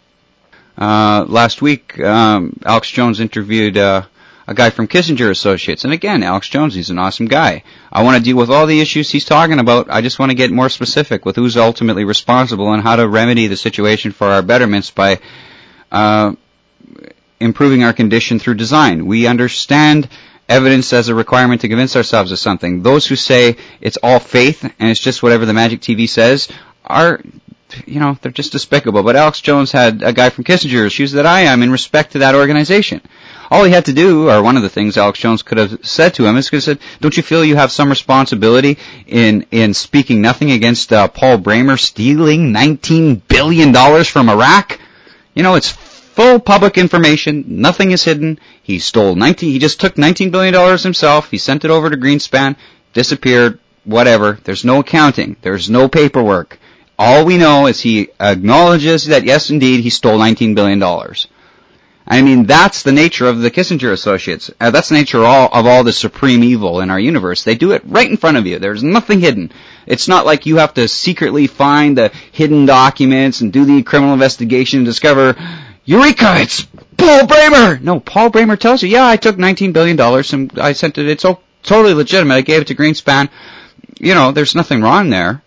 Last week, Alex Jones interviewed a guy from Kissinger Associates. And again, Alex Jones, he's an awesome guy. I want to deal with all the issues he's talking about. I just want to get more specific with who's ultimately responsible and how to remedy the situation for our betterments by improving our condition through design. We understand evidence as a requirement to convince ourselves of something. Those who say it's all faith and it's just whatever the Magic TV says are they're just despicable. But Alex Jones had a guy from Kissinger's shoes that I am in respect to that organization. All he had to do, or one of the things Alex Jones could have said to him, is could have said, don't you feel you have some responsibility in speaking nothing against Paul Bremer stealing $19 billion from Iraq? It's full public information. Nothing is hidden. He just took $19 billion himself. He sent it over to Greenspan, disappeared, whatever. There's no accounting. There's no paperwork. All we know is he acknowledges that, yes, indeed, he stole $19 billion. I mean, that's the nature of the Kissinger Associates. That's the nature of all the supreme evil in our universe. They do it right in front of you. There's nothing hidden. It's not like you have to secretly find the hidden documents and do the criminal investigation and discover, Eureka, it's Paul Bremer! No, Paul Bremer tells you, yeah, I took $19 billion and I sent it. It's totally legitimate. I gave it to Greenspan. There's nothing wrong there.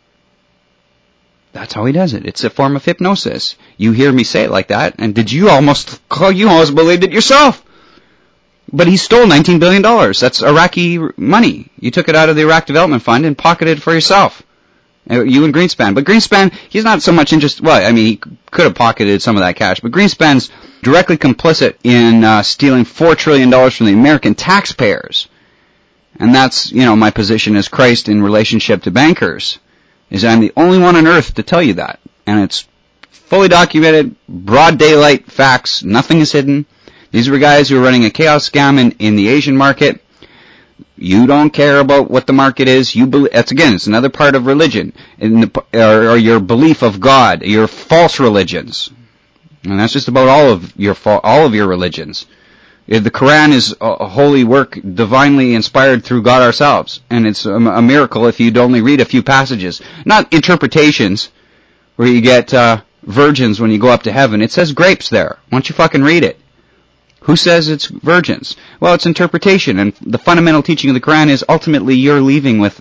That's how he does it. It's a form of hypnosis. You hear me say it like that, and did you almost believed it yourself? But he stole $19 billion. That's Iraqi money. You took it out of the Iraq Development Fund and pocketed it for yourself. You and Greenspan. But Greenspan, he's not so much interested, he could have pocketed some of that cash, but Greenspan's directly complicit in stealing $4 trillion from the American taxpayers. And that's, my position as Christ in relationship to bankers. Is I'm the only one on earth to tell you that. And it's fully documented, broad daylight facts, nothing is hidden. These were guys who were running a chaos scam in the Asian market. You don't care about what the market is. It's another part of religion, or your belief of God, your false religions. And that's just about all of your religions. The Quran is a holy work divinely inspired through God ourselves, and it's a miracle if you'd only read a few passages, not interpretations where you get virgins when you go up to heaven. It says grapes there. Why don't you fucking read it? Who says it's virgins? Well, it's interpretation, and the fundamental teaching of the Quran is ultimately you're leaving with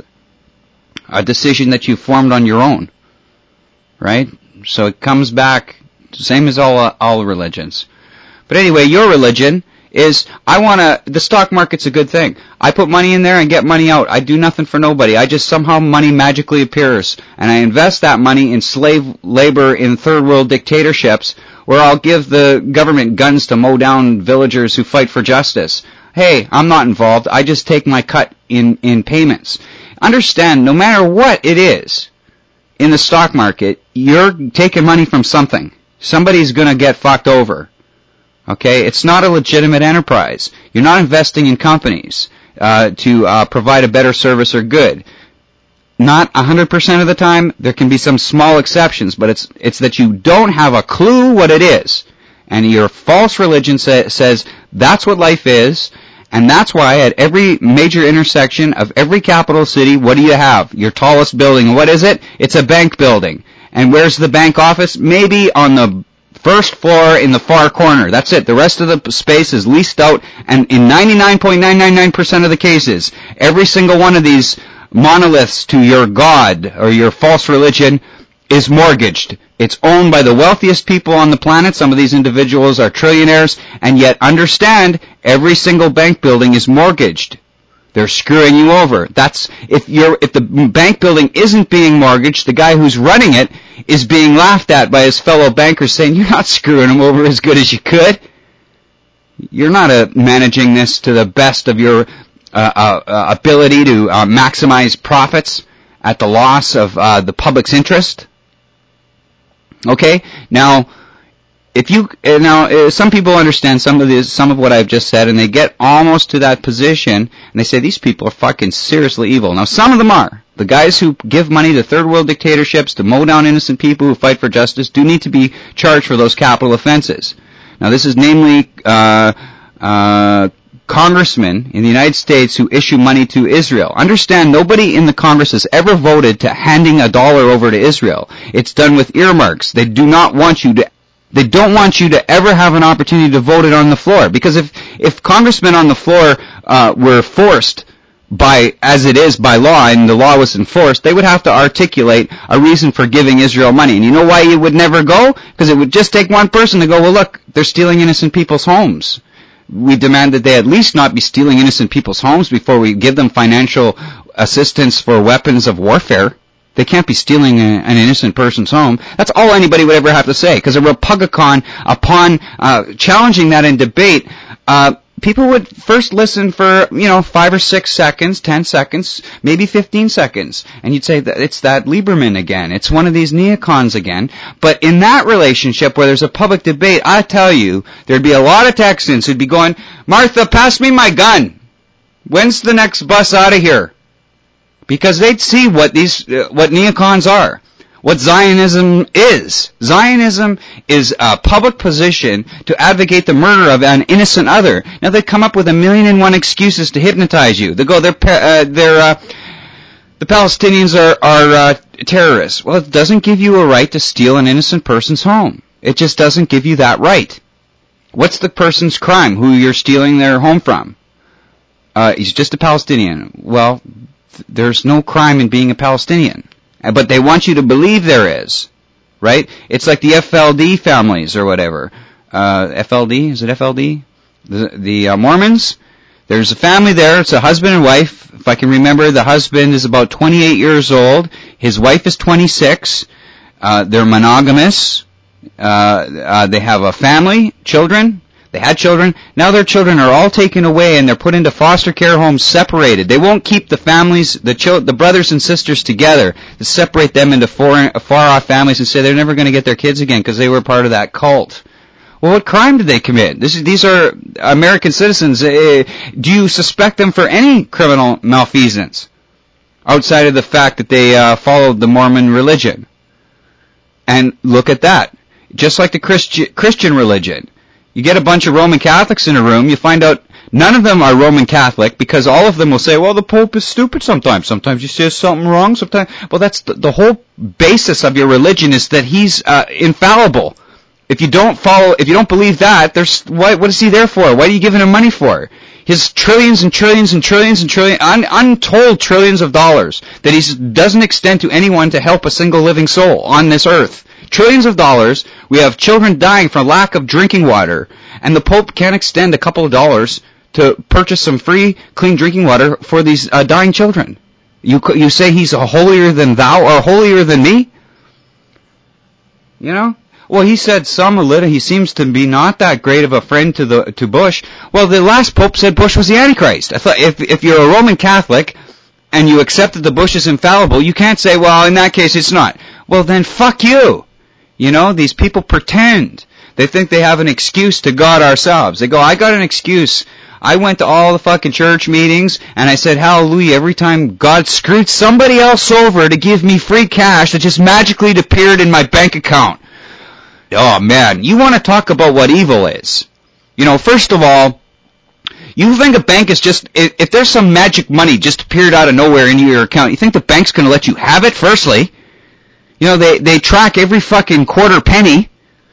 a decision that you formed on your own, right? So it comes back, same as all religions. But anyway, your religion is, the stock market's a good thing. I put money in there and get money out. I do nothing for nobody. I just somehow money magically appears. And I invest that money in slave labor in third world dictatorships where I'll give the government guns to mow down villagers who fight for justice. Hey, I'm not involved. I just take my cut in payments. Understand, no matter what it is in the stock market, you're taking money from something. Somebody's going to get fucked over. Okay, it's not a legitimate enterprise. You're not investing in companies to provide a better service or good. Not 100% of the time. There can be some small exceptions, but it's that you don't have a clue what it is. And your false religion says that's what life is, and that's why at every major intersection of every capital city, what do you have? Your tallest building. What is it? It's a bank building. And where's the bank office? Maybe on the first floor in the far corner. That's it. The rest of the space is leased out, and in 99.999% of the cases, every single one of these monoliths to your God or your false religion is mortgaged. It's owned by the wealthiest people on the planet. Some of these individuals are trillionaires, and yet understand every single bank building is mortgaged. They're screwing you over. That's if the bank building isn't being mortgaged, the guy who's running it is being laughed at by his fellow bankers saying, you're not screwing him over as good as you could. You're not managing this to the best of your ability to maximize profits at the loss of the public's interest. Okay? Now, some people understand some of what I've just said, and they get almost to that position, and they say these people are fucking seriously evil. Now, some of them are. The guys who give money to third world dictatorships to mow down innocent people who fight for justice do need to be charged for those capital offenses. Now, this is namely congressmen in the United States who issue money to Israel. Understand, nobody in the Congress has ever voted to handing $1 over to Israel. It's done with earmarks. They don't want you to ever have an opportunity to vote it on the floor. Because if congressmen on the floor were forced as it is by law, and the law was enforced, they would have to articulate a reason for giving Israel money. And you know why it would never go? Because it would just take one person to go, well, look, they're stealing innocent people's homes. We demand that they at least not be stealing innocent people's homes before we give them financial assistance for weapons of warfare. They can't be stealing an innocent person's home. That's all anybody would ever have to say. Because a Republican, upon challenging that in debate, people would first listen for, 5 or 6 seconds, 10 seconds, maybe 15 seconds. And you'd say that it's that Lieberman again. It's one of these neocons again. But in that relationship where there's a public debate, I tell you, there'd be a lot of Texans who'd be going, Martha, pass me my gun. When's the next bus out of here? Because they'd see what neocons are. What Zionism is. Zionism is a public position to advocate the murder of an innocent other. Now they come up with 1,000,001 excuses to hypnotize you. They go, the Palestinians are terrorists. Well, it doesn't give you a right to steal an innocent person's home. It just doesn't give you that right. What's the person's crime, who you're stealing their home from? He's just a Palestinian. Well, there's no crime in being a Palestinian. But they want you to believe there is, right? It's like the FLD families or whatever. FLD? Is it FLD? The Mormons? There's a family there. It's a husband and wife. If I can remember, the husband is about 28 years old. His wife is 26. They're monogamous. They have a family, children. They had children. Now their children are all taken away and they're put into foster care homes separated. They won't keep the families, the brothers and sisters together to separate them into far-off families and say they're never going to get their kids again because they were part of that cult. Well, what crime did they commit? These are American citizens. Do you suspect them for any criminal malfeasance outside of the fact that they followed the Mormon religion? And look at that. Just like the Christian religion. You get a bunch of Roman Catholics in a room, you find out none of them are Roman Catholic because all of them will say, well, the Pope is stupid sometimes. Sometimes he says something wrong. Sometimes, well, that's the whole basis of your religion is that he's infallible. If you don't believe that, what is he there for? What are you giving him money for? His trillions and trillions and trillions and trillions, untold trillions of dollars that he doesn't extend to anyone to help a single living soul on this earth. Trillions of dollars. We have children dying for lack of drinking water, and the Pope can't extend a couple of dollars to purchase some free, clean drinking water for these dying children. You say he's holier than thou or holier than me? Well, he said he seems to be not that great of a friend to Bush. Well, the last Pope said Bush was the Antichrist. I thought if you're a Roman Catholic and you accept that the Bush is infallible, you can't say, well, in that case it's not. Well, then fuck you. These people pretend. They think they have an excuse to God ourselves. They go, I got an excuse. I went to all the fucking church meetings, and I said hallelujah every time God screwed somebody else over to give me free cash that just magically appeared in my bank account. Oh, man, you want to talk about what evil is. First of all, you think a bank is just, if there's some magic money just appeared out of nowhere into your account, you think the bank's going to let you have it, firstly? They track every fucking quarter penny.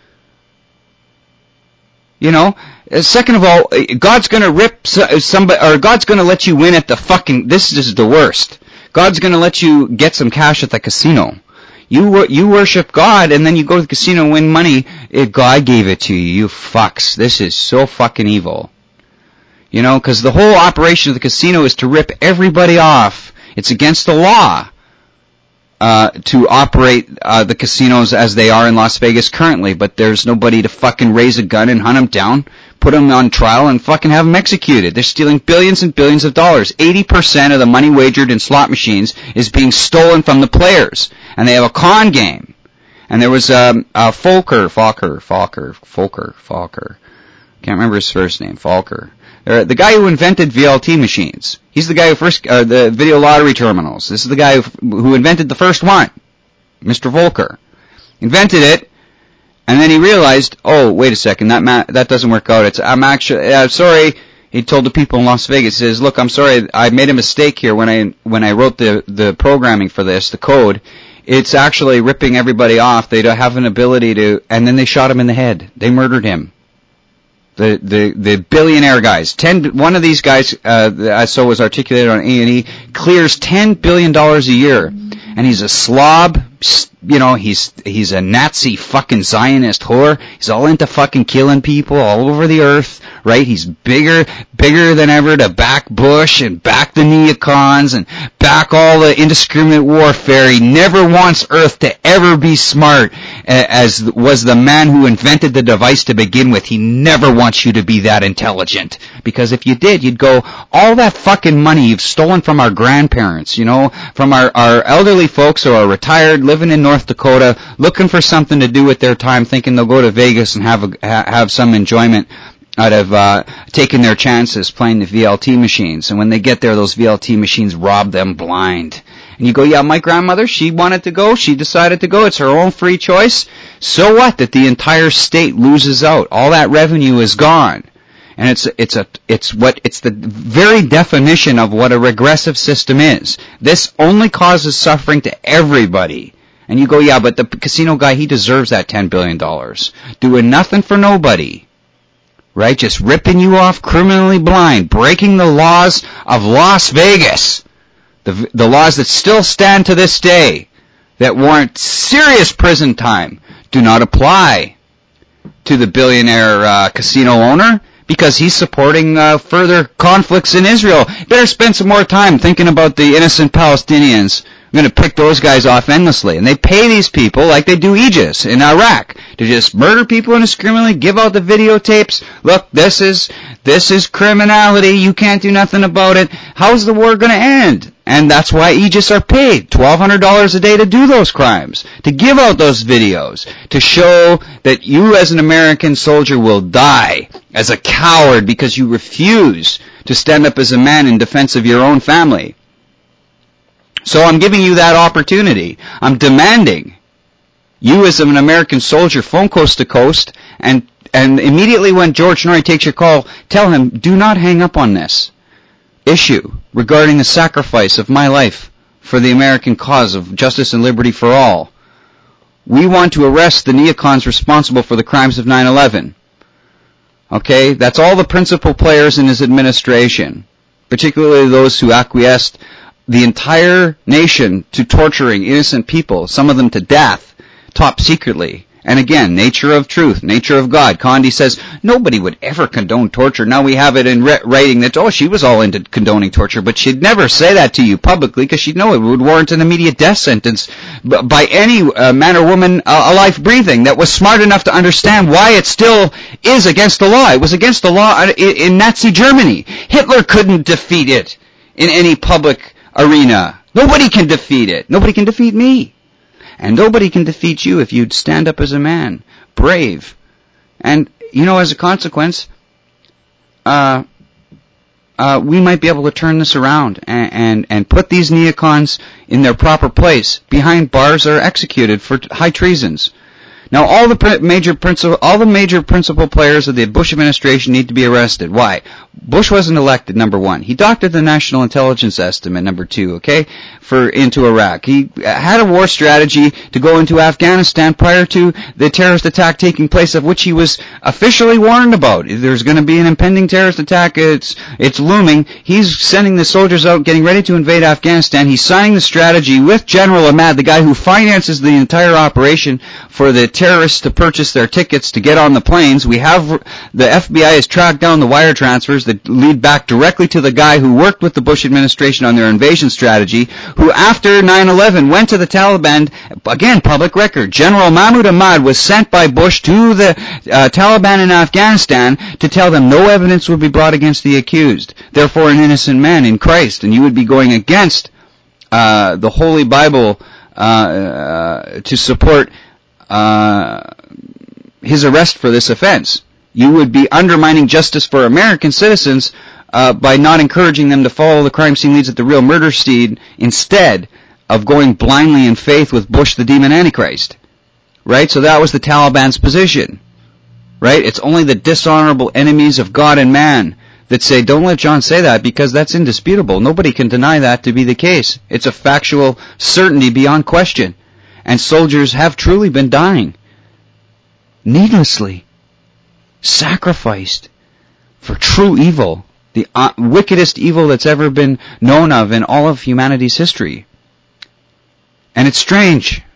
Second of all, God's going to rip somebody, or God's going to let you win at the fucking, this is the worst. God's going to let you get some cash at the casino. You worship God, and then you go to the casino and win money. God gave it to you, you fucks. This is so fucking evil. Because the whole operation of the casino is to rip everybody off. It's against the law. To operate the casinos as they are in Las Vegas currently, but there's nobody to fucking raise a gun and hunt them down, put them on trial, and fucking have them executed. They're stealing billions and billions of dollars. 80% of the money wagered in slot machines is being stolen from the players, and they have a con game. And there was Volker. Can't remember his first name. Volker. The guy who invented VLT machines. He's the guy who first, the video lottery terminals. This is the guy who invented the first one. Mr. Volker. Invented it, and then he realized, oh, wait a second, that doesn't work out. I'm actually, sorry, he told the people in Las Vegas, he says, look, I'm sorry, I made a mistake here when I wrote the programming for this, the code. It's actually ripping everybody off. They don't have an ability to, and then they shot him in the head. They murdered him. The billionaire guys. One of these guys, I saw was articulated on A&E, clears $10 billion a year. And he's a slob, he's a Nazi fucking Zionist whore. He's all into fucking killing people all over the earth, right? He's bigger than ever to back Bush and back the neocons and back all the indiscriminate warfare. He never wants Earth to ever be smart, as was the man who invented the device to begin with. He never wants you to be that intelligent, because if you did, you'd go, all that fucking money you've stolen from our grandparents, from our elderly folks who are retired, living in North Dakota, looking for something to do with their time, thinking they'll go to Vegas and have some enjoyment out of taking their chances playing the VLT machines. And when they get there, those VLT machines rob them blind. And you go, yeah, my grandmother, she wanted to go, she decided to go, it's her own free choice. So what that the entire state loses out? All that revenue is gone. And it's the very definition of what a regressive system is. This only causes suffering to everybody. And you go, yeah, but the casino guy, he deserves that $10 billion. Doing nothing for nobody. Right? Just ripping you off, criminally blind, breaking the laws of Las Vegas. The laws that still stand to this day, that warrant serious prison time, do not apply to the billionaire casino owner, because he's supporting further conflicts in Israel. Better spend some more time thinking about the innocent Palestinians. We're going to pick those guys off endlessly. And they pay these people like they do Aegis in Iraq to just murder people indiscriminately, give out the videotapes. Look, this is criminality. You can't do nothing about it. How's the war going to end? And that's why Aegis are paid $1,200 a day to do those crimes, to give out those videos, to show that you as an American soldier will die as a coward because you refuse to stand up as a man in defense of your own family. So I'm giving you that opportunity. I'm demanding you as an American soldier phone coast to coast, and immediately when George Noory takes your call, tell him, do not hang up on this issue regarding the sacrifice of my life for the American cause of justice and liberty for all. We want to arrest the neocons responsible for the crimes of 9/11. Okay? That's all the principal players in his administration, particularly those who acquiesced the entire nation to torturing innocent people, some of them to death, top secretly. And again, nature of truth, nature of God. Condi says, nobody would ever condone torture. Now we have it in writing that, she was all into condoning torture, but she'd never say that to you publicly because she'd know it would warrant an immediate death sentence by any man or woman alive breathing that was smart enough to understand why it still is against the law. It was against the law in Nazi Germany. Hitler couldn't defeat it in any public arena. Nobody can defeat it. Nobody can defeat me. And nobody can defeat you if you'd stand up as a man, brave. And, as a consequence, we might be able to turn this around and put these neocons in their proper place, behind bars or executed for high treasons. Now, all the major principal players of the Bush administration need to be arrested. Why? Bush wasn't elected, number one. He doctored the national intelligence estimate, number two, okay, into Iraq. He had a war strategy to go into Afghanistan prior to the terrorist attack taking place, of which he was officially warned about. There's going to be an impending terrorist attack. It's looming. He's sending the soldiers out, getting ready to invade Afghanistan. He's signing the strategy with General Ahmad, the guy who finances the entire operation for the terrorists to purchase their tickets to get on the planes. The FBI has tracked down the wire transfers that lead back directly to the guy who worked with the Bush administration on their invasion strategy, who after 9/11 went to the Taliban, again, public record. General Mahmoud Ahmad was sent by Bush to the Taliban in Afghanistan to tell them no evidence would be brought against the accused, therefore an innocent man in Christ, and you would be going against the Holy Bible to support his arrest for this offense. You would be undermining justice for American citizens by not encouraging them to follow the crime scene leads at the real murder scene instead of going blindly in faith with Bush the demon Antichrist. Right? So that was the Taliban's position. Right? It's only the dishonorable enemies of God and man that say, don't let John say that, because that's indisputable. Nobody can deny that to be the case. It's a factual certainty beyond question. And soldiers have truly been dying needlessly, sacrificed for true evil, the wickedest evil that's ever been known of in all of humanity's history. And it's strange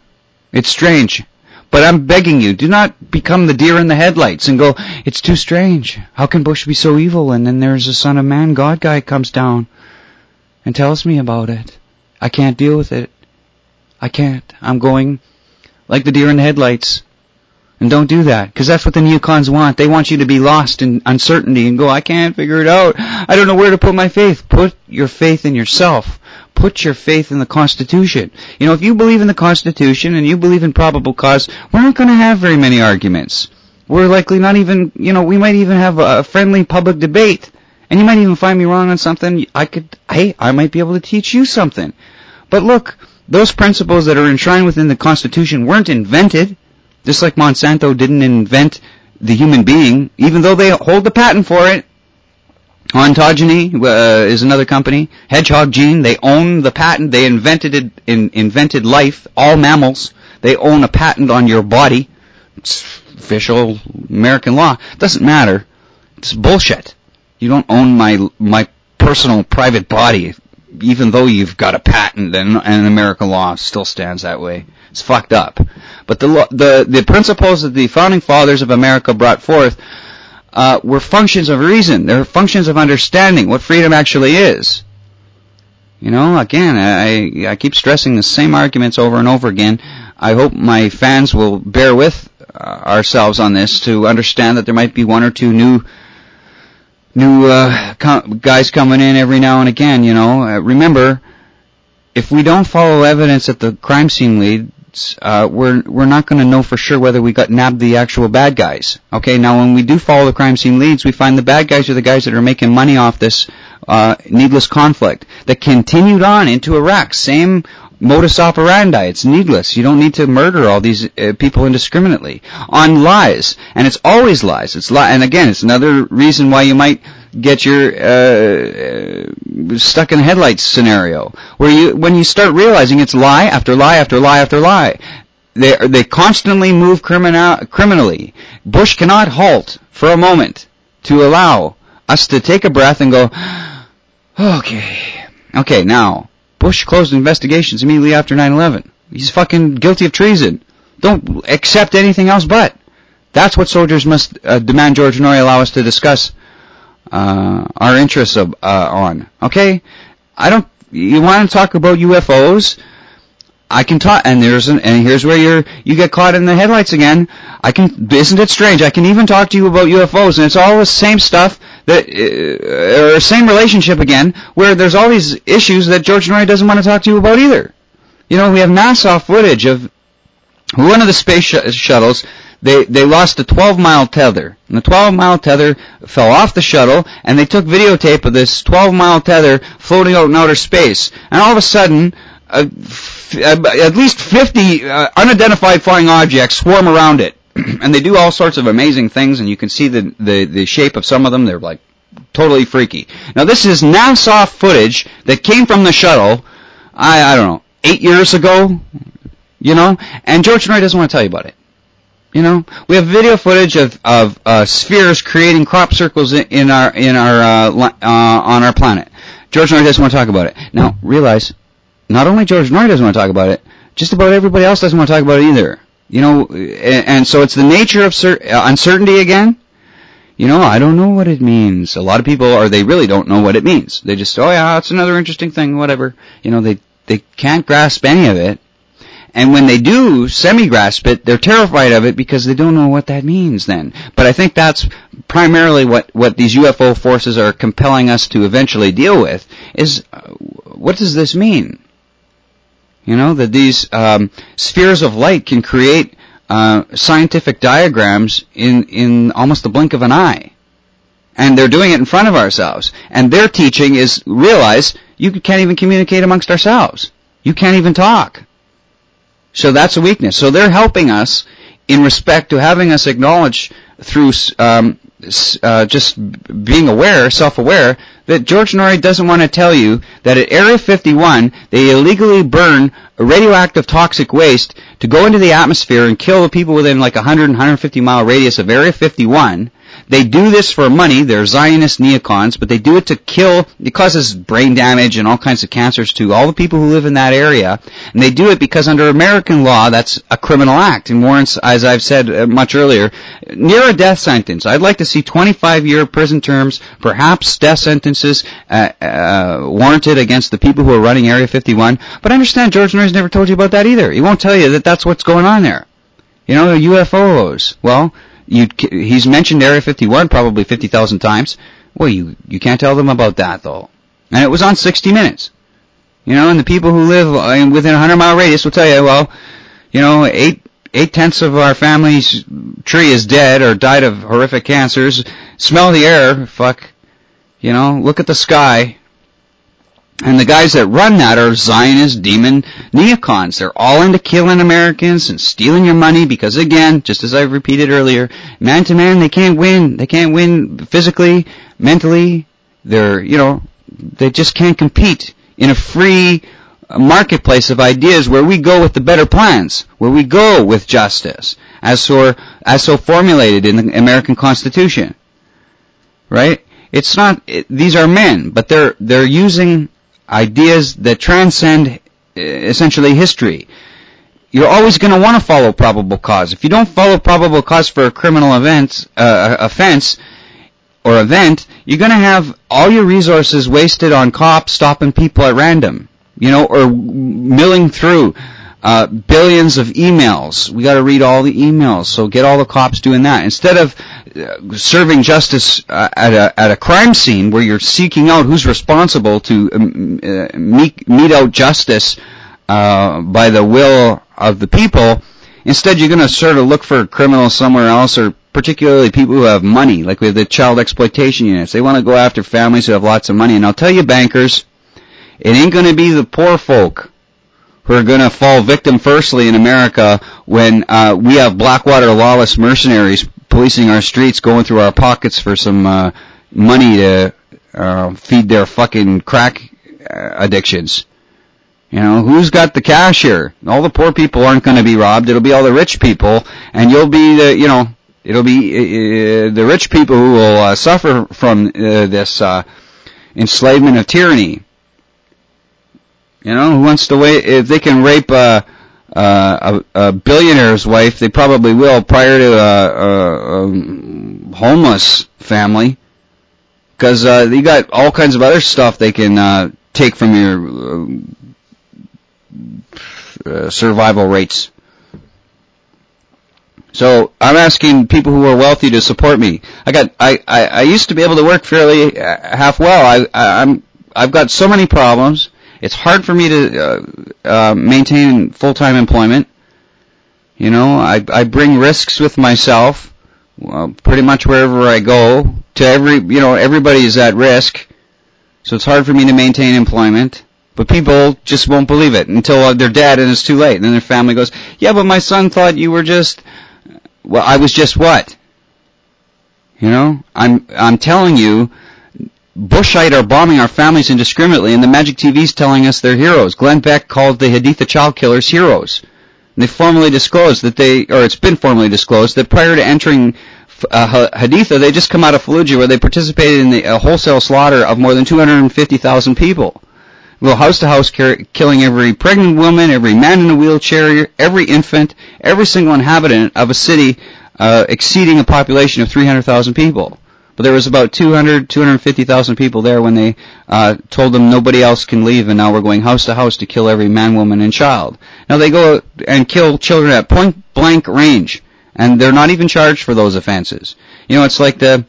It's strange. But I'm begging you, do not become the deer in the headlights and go, it's too strange. How can Bush be so evil? And then there's a Son of Man, God guy comes down and tells me about it. I can't deal with it. I can't. I'm going like the deer in the headlights. And don't do that, because that's what the neocons want. They want you to be lost in uncertainty and go, I can't figure it out. I don't know where to put my faith. Put your faith in yourself. Put your faith in the Constitution. You know, if you believe in the Constitution and you believe in probable cause, we're not going to have very many arguments. We're likely not even, we might even have a friendly public debate. And you might even find me wrong on something. I might be able to teach you something. But look, those principles that are enshrined within the Constitution weren't invented. Just like Monsanto didn't invent the human being, even though they hold the patent for it. Ontogeny is another company. Hedgehog gene, they own the patent. They invented life, all mammals. They own a patent on your body. It's official American law. It doesn't matter. It's bullshit. You don't own my personal private body, even though you've got a patent and American law still stands that way. It's fucked up. But the principles that the founding fathers of America brought forth were functions of reason. They're functions of understanding what freedom actually is. Again, I keep stressing the same arguments over and over again. I hope my fans will bear with ourselves on this to understand that there might be one or two new guys coming in every now and again. Remember, if we don't follow evidence at the crime scene leads, we're not going to know for sure whether we got nabbed the actual bad guys. Okay, now when we do follow the crime scene leads, we find the bad guys are the guys that are making money off this needless conflict that continued on into Iraq. Same modus operandi. It's needless. You don't need to murder all these people indiscriminately on lies, and it's always lies. And again, it's another reason why you might get your stuck in the headlights scenario, where when you start realizing it's lie after lie after lie after lie. They constantly move criminally. Bush cannot halt for a moment to allow us to take a breath and go, okay, now Bush closed investigations immediately after 9/11. He's fucking guilty of treason. Don't accept anything else but. That's what soldiers must demand George Noory allow us to discuss our interests on. Okay? You want to talk about UFOs? I can talk, and here's where you get caught in the headlights again. Isn't it strange? I can even talk to you about UFOs, and it's all the same stuff or same relationship again, where there's all these issues that George Noory doesn't want to talk to you about either. We have NASA footage of one of the space shuttles. They lost a 12-mile tether, and the 12-mile tether fell off the shuttle, and they took videotape of this 12-mile tether floating out in outer space, and all of a sudden, at least 50 unidentified flying objects swarm around it, and they do all sorts of amazing things, and you can see the shape of some of them. They're like totally freaky. Now this is NASA footage that came from the shuttle, I don't know, 8 years ago, and George Noory doesn't want to tell you about it. We have video footage of spheres creating crop circles on our planet. George Noory doesn't want to talk about it. Now, realize, not only George Noory doesn't want to talk about it, just about everybody else doesn't want to talk about it either. And so it's the nature of uncertainty again. I don't know what it means. A lot of people they really don't know what it means. They just, it's another interesting thing, whatever. They can't grasp any of it. And when they do semi-grasp it, they're terrified of it because they don't know what that means then. But I think that's primarily what these UFO forces are compelling us to eventually deal with, is what does this mean? That these spheres of light can create scientific diagrams in almost the blink of an eye. And they're doing it in front of ourselves. And their teaching is, realize, you can't even communicate amongst ourselves. You can't even talk. So that's a weakness. So they're helping us in respect to having us acknowledge through just being aware, self-aware, that George Noory doesn't want to tell you that at Area 51 they illegally burn radioactive toxic waste to go into the atmosphere and kill the people within like 100 and 150 mile radius of Area 51. They do this for money. They're Zionist neocons, but they do it to kill. It causes brain damage and all kinds of cancers to all the people who live in that area. And they do it because under American law, that's a criminal act and warrants, as I've said much earlier, near a death sentence. I'd like to see 25-year prison terms, perhaps death sentences warranted against the people who are running Area 51. But I understand George Noory's never told you about that either. He won't tell you that that's what's going on there. You know, the UFOs. Well, he's mentioned Area 51 probably 50,000 times. Well, you can't tell them about that, though. And it was on 60 Minutes. You know, and the people who live within a 100-mile radius will tell you, well, you know, 8/10 of our family's tree is dead or died of horrific cancers. Smell the air, fuck. You know, look at the sky. And the guys that run that are Zionist demon neocons. They're all into killing Americans and stealing your money because, again, just as I've repeated earlier, man to man, they can't win. They can't win physically, mentally. They just can't compete in a free marketplace of ideas where we go with the better plans, where we go with justice, as so formulated in the American Constitution. Right? It's not, these are men, but they're using ideas that transcend essentially history. You're always going to want to follow probable cause. If you don't follow probable cause for a criminal offense or event, you're going to have all your resources wasted on cops stopping people at random, you know, or milling through billions of emails. We got to read all the emails, so get all the cops doing that instead of serving justice at a crime scene where you're seeking out who's responsible to mete out justice by the will of the people. Instead, you're going to sort of look for criminals somewhere else, or particularly people who have money, like with the child exploitation units. They want to go after families who have lots of money. And I'll tell you, bankers, it ain't going to be the poor folk who are going to fall victim firstly in America when we have Blackwater lawless mercenaries policing our streets, going through our pockets for some money to feed their fucking crack addictions. You know, who's got the cash here? All the poor people aren't going to be robbed. It'll be all the rich people, and you'll be it'll be the rich people who will suffer from this enslavement of tyranny. You know, who wants to wait? If they can rape a billionaire's wife, they probably will prior to a homeless family, because you got all kinds of other stuff they can take from your survival rates. So I'm asking people who are wealthy to support me. I used to be able to work fairly half well. I've got so many problems. It's hard for me to maintain full-time employment. You know, I bring risks with myself, pretty much wherever I go. Everybody is at risk, so it's hard for me to maintain employment. But people just won't believe it until they're dead and it's too late. And then their family goes, "Yeah, but my son thought you were just." Well, I was just what? You know, I'm telling you. Bushite are bombing our families indiscriminately, and the Magic TV's telling us they're heroes. Glenn Beck called the Haditha child killers heroes. And they formally disclosed it's been formally disclosed that prior to entering Haditha, they just come out of Fallujah where they participated in the wholesale slaughter of more than 250,000 people. Well, house to house, killing every pregnant woman, every man in a wheelchair, every infant, every single inhabitant of a city exceeding a population of 300,000 people. But there was about 250,000 people there when they told them nobody else can leave, and now we're going house to house to kill every man, woman, and child. Now they go and kill children at point-blank range, and they're not even charged for those offenses. You know, it's like the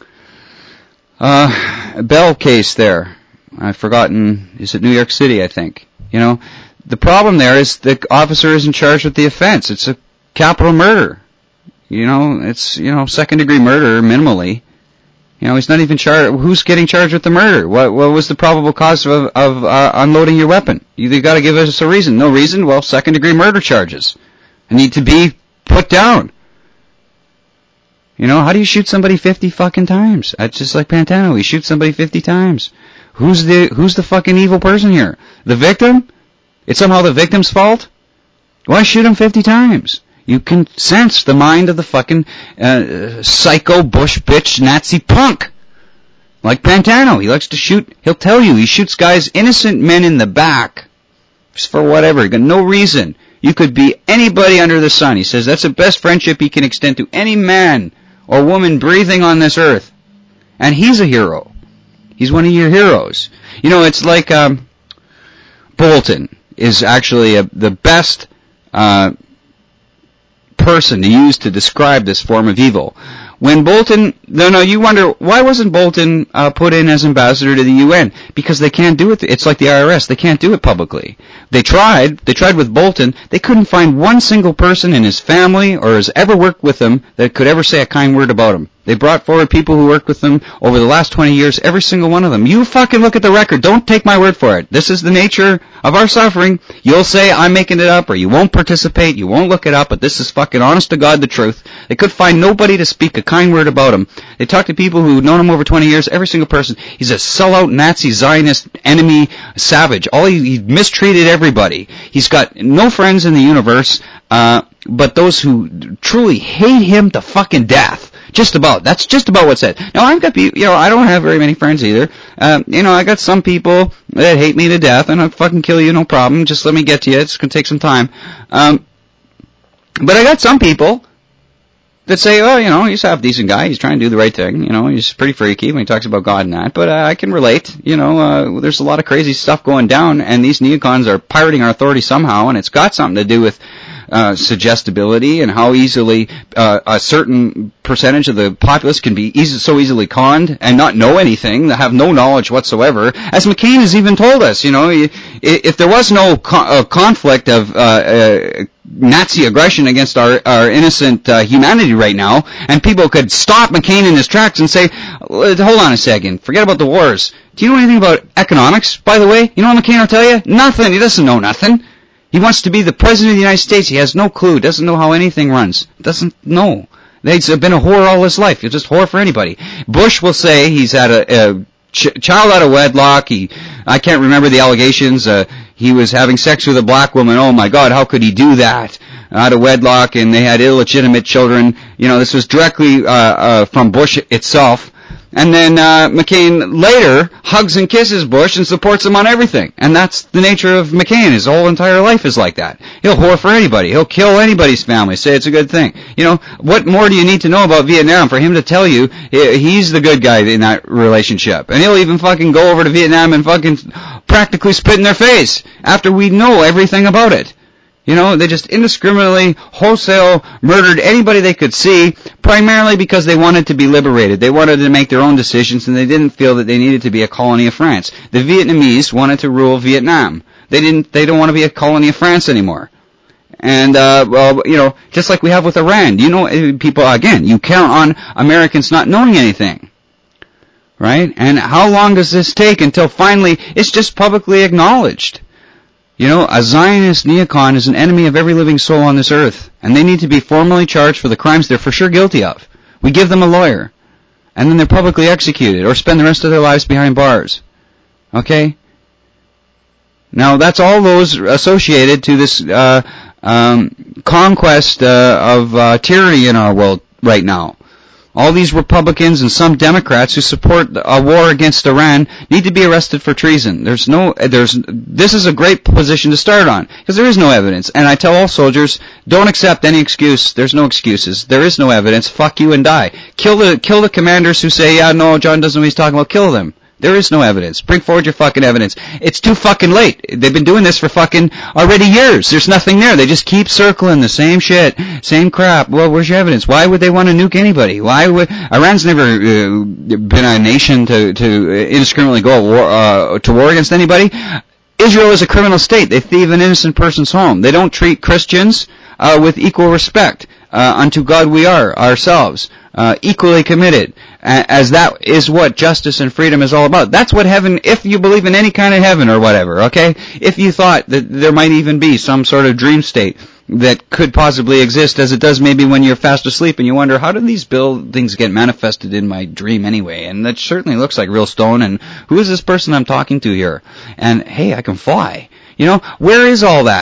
Bell case there. I've forgotten, is it New York City, I think. You know, the problem there is the officer isn't charged with the offense. It's a capital murder. You know, it's, second-degree murder minimally. You know, he's not even charged. Who's getting charged with the murder? What was the probable cause of unloading your weapon? You got to give us a reason. No reason? Well, second-degree murder charges need to be put down. You know, how do you shoot somebody 50 fucking times? That's just like Pantano. He shoots somebody 50 times. Who's the fucking evil person here? The victim? It's somehow the victim's fault? Why shoot him 50 times? You can sense the mind of the fucking psycho Bush bitch Nazi punk. Like Pantano, he likes to shoot, he'll tell you, he shoots guys, innocent men in the back. Just for whatever, got no reason. You could be anybody under the sun. He says that's the best friendship he can extend to any man or woman breathing on this earth. And he's a hero. He's one of your heroes. You know, it's like Bolton is actually the best person to use to describe this form of evil. When Bolton, you wonder, why wasn't Bolton put in as ambassador to the UN? Because they can't do it. It's like the IRS. They can't do it publicly. They tried with Bolton. They couldn't find one single person in his family or has ever worked with him that could ever say a kind word about him. They brought forward people who worked with them over the last 20 years, every single one of them. You fucking look at the record. Don't take my word for it. This is the nature of our suffering. You'll say I'm making it up, or you won't participate, you won't look it up, but this is fucking honest to God the truth. They could find nobody to speak a kind word about him. They talked to people who've known him over 20 years, every single person. He's a sellout Nazi, Zionist, enemy, savage. He mistreated everybody. He's got no friends in the universe, but those who truly hate him to fucking death. Just about. That's just about what's said. Now, I've got people, I don't have very many friends either. I got some people that hate me to death, and I'll fucking kill you, no problem. Just let me get to you. It's going to take some time. But I got some people that say, he's a half-decent guy. He's trying to do the right thing. He's pretty freaky when he talks about God and that. But I can relate. There's a lot of crazy stuff going down, and these neocons are pirating our authority somehow, and it's got something to do with suggestibility and how easily a certain percentage of the populace can be so easily conned and not know anything, have no knowledge whatsoever. As McCain has even told us, if there was no conflict of Nazi aggression against our innocent humanity right now, and people could stop McCain in his tracks and say, hold on a second, forget about the wars. Do you know anything about economics, by the way? You know what McCain will tell you? Nothing. He doesn't know nothing. He wants to be the president of the United States. He has no clue. Doesn't know how anything runs. Doesn't know. He's been a whore all his life. He'll just whore for anybody. Bush will say he's had a child out of wedlock. I can't remember the allegations. He was having sex with a black woman. Oh my God, how could he do that? Out of wedlock, and they had illegitimate children. This was directly from Bush itself. And then McCain later hugs and kisses Bush and supports him on everything. And that's the nature of McCain. His whole entire life is like that. He'll whore for anybody. He'll kill anybody's family, say it's a good thing. What more do you need to know about Vietnam for him to tell you he's the good guy in that relationship? And he'll even fucking go over to Vietnam and fucking practically spit in their face after we know everything about it. They just indiscriminately, wholesale murdered anybody they could see, primarily because they wanted to be liberated. They wanted to make their own decisions, and they didn't feel that they needed to be a colony of France. The Vietnamese wanted to rule Vietnam. They don't want to be a colony of France anymore. And, just like we have with Iran. People, again, you count on Americans not knowing anything. Right? And how long does this take until finally it's just publicly acknowledged? A Zionist neocon is an enemy of every living soul on this earth, and they need to be formally charged for the crimes they're for sure guilty of. We give them a lawyer, and then they're publicly executed or spend the rest of their lives behind bars. Okay? Now, that's all those associated to this conquest of tyranny in our world right now. All these Republicans and some Democrats who support a war against Iran need to be arrested for treason. This is a great position to start on, because there is no evidence. And I tell all soldiers, don't accept any excuse. There's no excuses. There is no evidence. Fuck you and die. Kill the commanders who say, yeah, no, John doesn't know what he's talking about. Kill them. There is no evidence. Bring forward your fucking evidence. It's too fucking late. They've been doing this for fucking already years. There's nothing there. They just keep circling the same shit, same crap. Well, where's your evidence? Why would they want to nuke anybody? Iran's never been a nation to indiscriminately go to war against anybody. Israel is a criminal state. They thieve an innocent person's home. They don't treat Christians with equal respect. Unto God we are, ourselves, equally committed, as that is what justice and freedom is all about. That's what heaven, if you believe in any kind of heaven or whatever, okay? If you thought that there might even be some sort of dream state that could possibly exist, as it does maybe when you're fast asleep and you wonder, how do these buildings get manifested in my dream anyway? And that certainly looks like real stone, and who is this person I'm talking to here? And, hey, I can fly. Where is all that?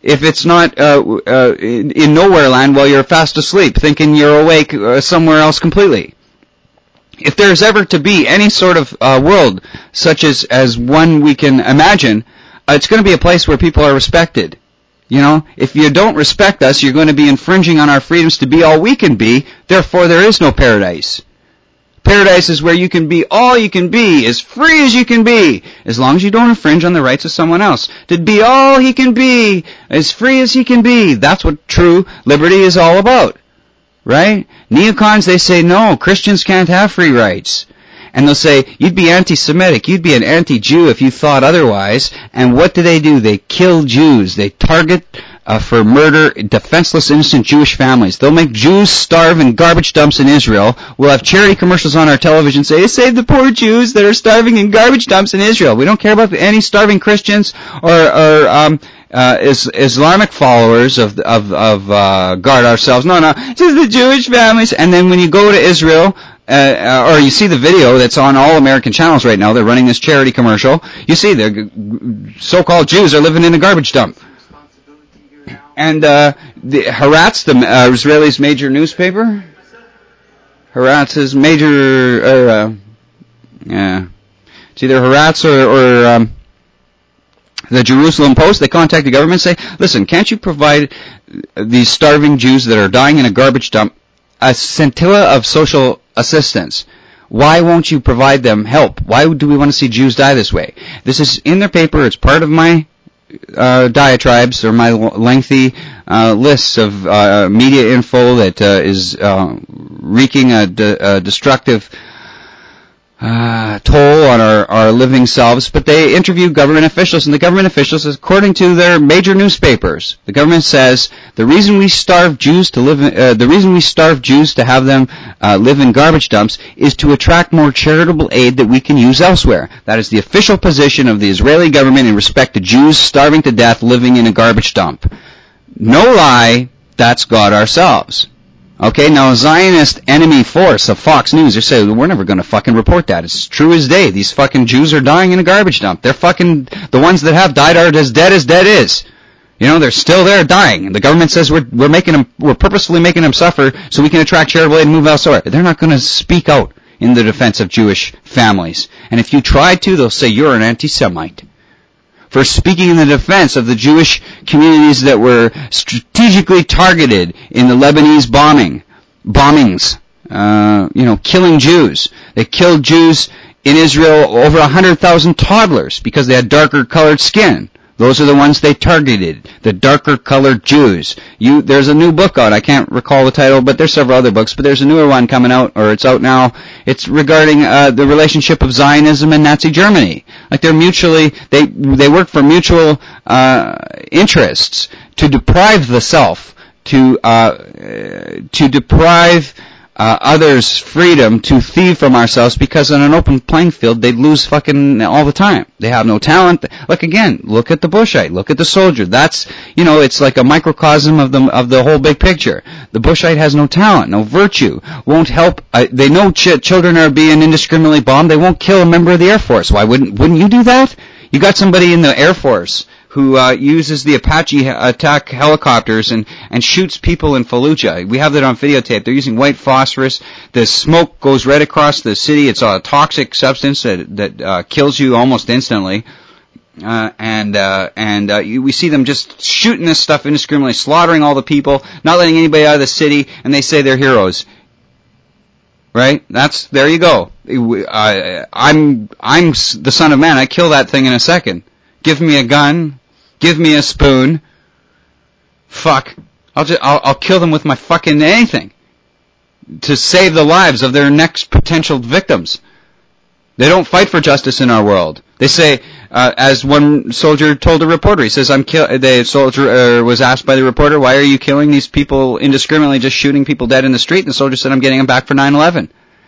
if it's not in nowhere land while you're fast asleep, thinking you're awake somewhere else completely? If there's ever to be any sort of world such as one we can imagine, it's going to be a place where people are respected. You know, if you don't respect us, you're going to be infringing on our freedoms to be all we can be. Therefore, there is no paradise. Paradise is where you can be all you can be, as free as you can be, as long as you don't infringe on the rights of someone else. To be all he can be, as free as he can be. That's what true liberty is all about. Right? Neocons, they say, no, Christians can't have free rights. And they'll say, you'd be anti-Semitic, you'd be an anti-Jew if you thought otherwise. And what do? They kill Jews. They target for murder defenseless, innocent Jewish families. They'll make Jews starve in garbage dumps in Israel. We'll have charity commercials on our television say, save the poor Jews that are starving in garbage dumps in Israel. We don't care about any starving Christians or Islamic followers of guard ourselves. No, just the Jewish families. And then when you go to Israel, or you see the video that's on all American channels right now, they're running this charity commercial, you see the so-called Jews are living in a garbage dump. And the Haaretz, the Israelis' major newspaper, Haaretz's major, it's either Haaretz or the Jerusalem Post, they contact the government and say, listen, can't you provide these starving Jews that are dying in a garbage dump a scintilla of social assistance? Why won't you provide them help? Why do we want to see Jews die this way? This is in their paper. It's part of my diatribes or my lengthy lists of media info that is wreaking a destructive toll on our living selves. But they interview government officials, and the government officials, according to their major newspapers, the government says the reason we starve Jews to have them live in garbage dumps is to attract more charitable aid that we can use elsewhere. That is the official position of the Israeli government in respect to Jews starving to death living in a garbage dump. No lie, that's God ourselves. Okay, now a Zionist enemy force of Fox News, they say, we're never going to fucking report that. It's true as day. These fucking Jews are dying in a garbage dump. They're fucking, the ones that have died are as dead is. You know, they're still there dying. And the government says we're purposefully making them suffer so we can attract charitable aid and move elsewhere. They're not going to speak out in the defense of Jewish families. And if you try to, they'll say you're an anti-Semite for speaking in the defense of the Jewish communities that were strategically targeted in the Lebanese bombings, killing Jews. They killed Jews in Israel, over 100,000 toddlers, because they had darker colored skin. Those are the ones they targeted, the darker colored Jews. There's a new book out, I can't recall the title, but there's several other books, but there's a newer one coming out, or it's out now. It's regarding the relationship of Zionism and Nazi Germany. Like they're mutually, they work for mutual interests to deprive the self, to deprive others' freedom to thieve from ourselves, because on an open playing field they'd lose fucking all the time. They have no talent. Look again, look at the Bushite, look at the soldier. That's, it's like a microcosm of the whole big picture. The Bushite has no talent, no virtue, won't help. They know children are being indiscriminately bombed. They won't kill a member of the Air Force. Why wouldn't you do that? You got somebody in the Air Force who uses the Apache attack helicopters and shoots people in Fallujah. We have that on videotape. They're using white phosphorus. The smoke goes right across the city. It's a toxic substance that kills you almost instantly. We see them just shooting this stuff indiscriminately, slaughtering all the people, not letting anybody out of the city, and they say they're heroes. Right? There you go. I'm the Son of Man. I kill that thing in a second. Give me a gun. Give me a spoon. Fuck. I'll kill them with my fucking anything to save the lives of their next potential victims. They don't fight for justice in our world. They say, as one soldier told a reporter, he says, the soldier was asked by the reporter, why are you killing these people indiscriminately, just shooting people dead in the street? And the soldier said, I'm getting them back for 9/11.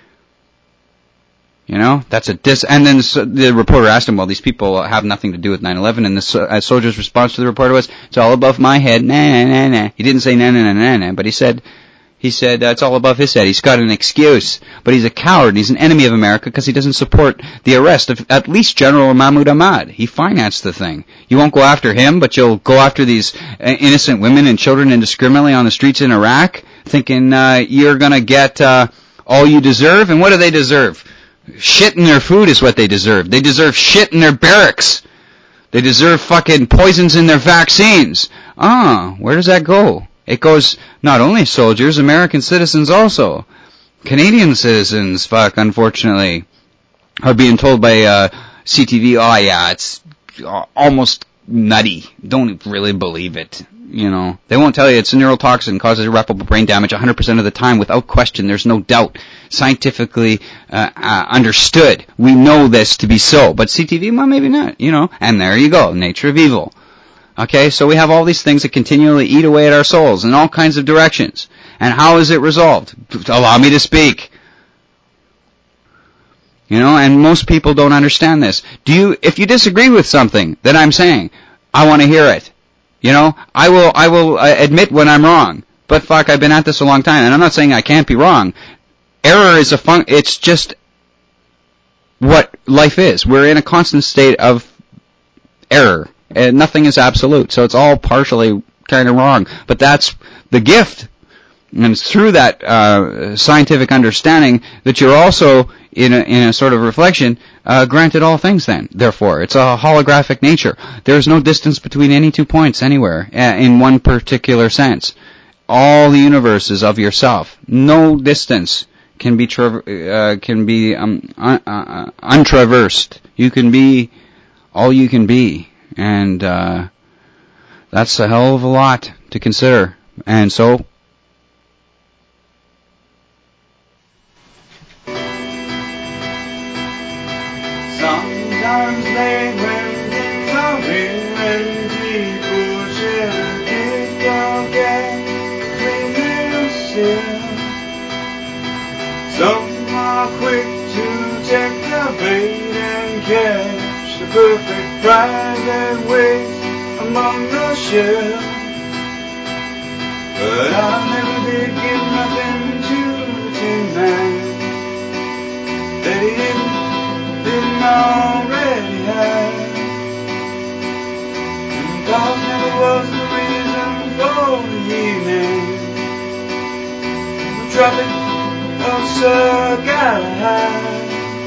That's and then the reporter asked him, well, these people have nothing to do with 9/11, and the soldier's response to the reporter was, it's all above my head, nah, nah, nah, nah. He didn't say nah, nah, nah, nah, nah, but he said He said it's all above his head. He's got an excuse. But he's a coward, and he's an enemy of America because he doesn't support the arrest of at least General Mahmoud Ahmad. He financed the thing. You won't go after him, but you'll go after these innocent women and children indiscriminately on the streets in Iraq, thinking you're going to get all you deserve. And what do they deserve? Shit in their food is what they deserve. They deserve shit in their barracks. They deserve fucking poisons in their vaccines. Where does that go? It goes not only soldiers, American citizens also. Canadian citizens, unfortunately, are being told by CTV, oh yeah, it's almost nutty. Don't really believe it. You know, they won't tell you it's a neurotoxin, causes irreparable brain damage 100% of the time without question. There's no doubt. Scientifically understood. We know this to be so. But CTV, well, maybe not, you know. And there you go, nature of evil. Okay, so we have all these things that continually eat away at our souls in all kinds of directions. And how is it resolved? Allow me to speak. You know, and most people don't understand this. If you disagree with something that I'm saying, I want to hear it. You know, I will admit when I'm wrong. But I've been at this a long time, and I'm not saying I can't be wrong. Error is it's just what life is. We're in a constant state of error, and nothing is absolute. So it's all partially kind of wrong. But that's the gift. And it's through that scientific understanding that you're also, in a sort of reflection, granted all things then. Therefore, it's a holographic nature. There's no distance between any 2 points anywhere in one particular sense. All the universe is of yourself. No distance can be untraversed. You can be all you can be. And that's a hell of a lot to consider. And so, sometimes late when things are real and people share gift forget between themselves. Some are quick to take the bait and catch the perfect prize that waits among the shells. But I never did give nothing to the Tin Man that he didn't already have. And cause never was the reason for the evening. The Tropic of Sir Galahad.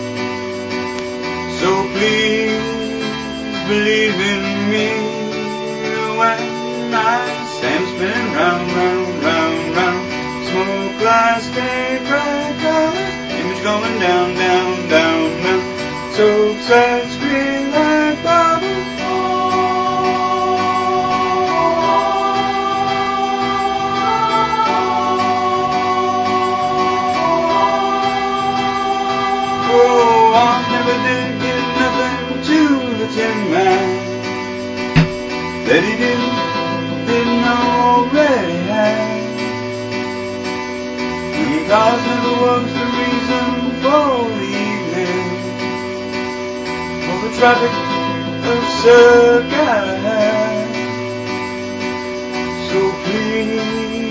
So please believe in me when I stand spinning round, round, round, round. Smoke lights, stay bright colors, image going down, down, down, down. So sad, screen like bubbles. Oh, I never did give nothing to the Tin Man that he didn't already have. And cause never was the reason for the evening, for the Tropic of Sir Galahad. So please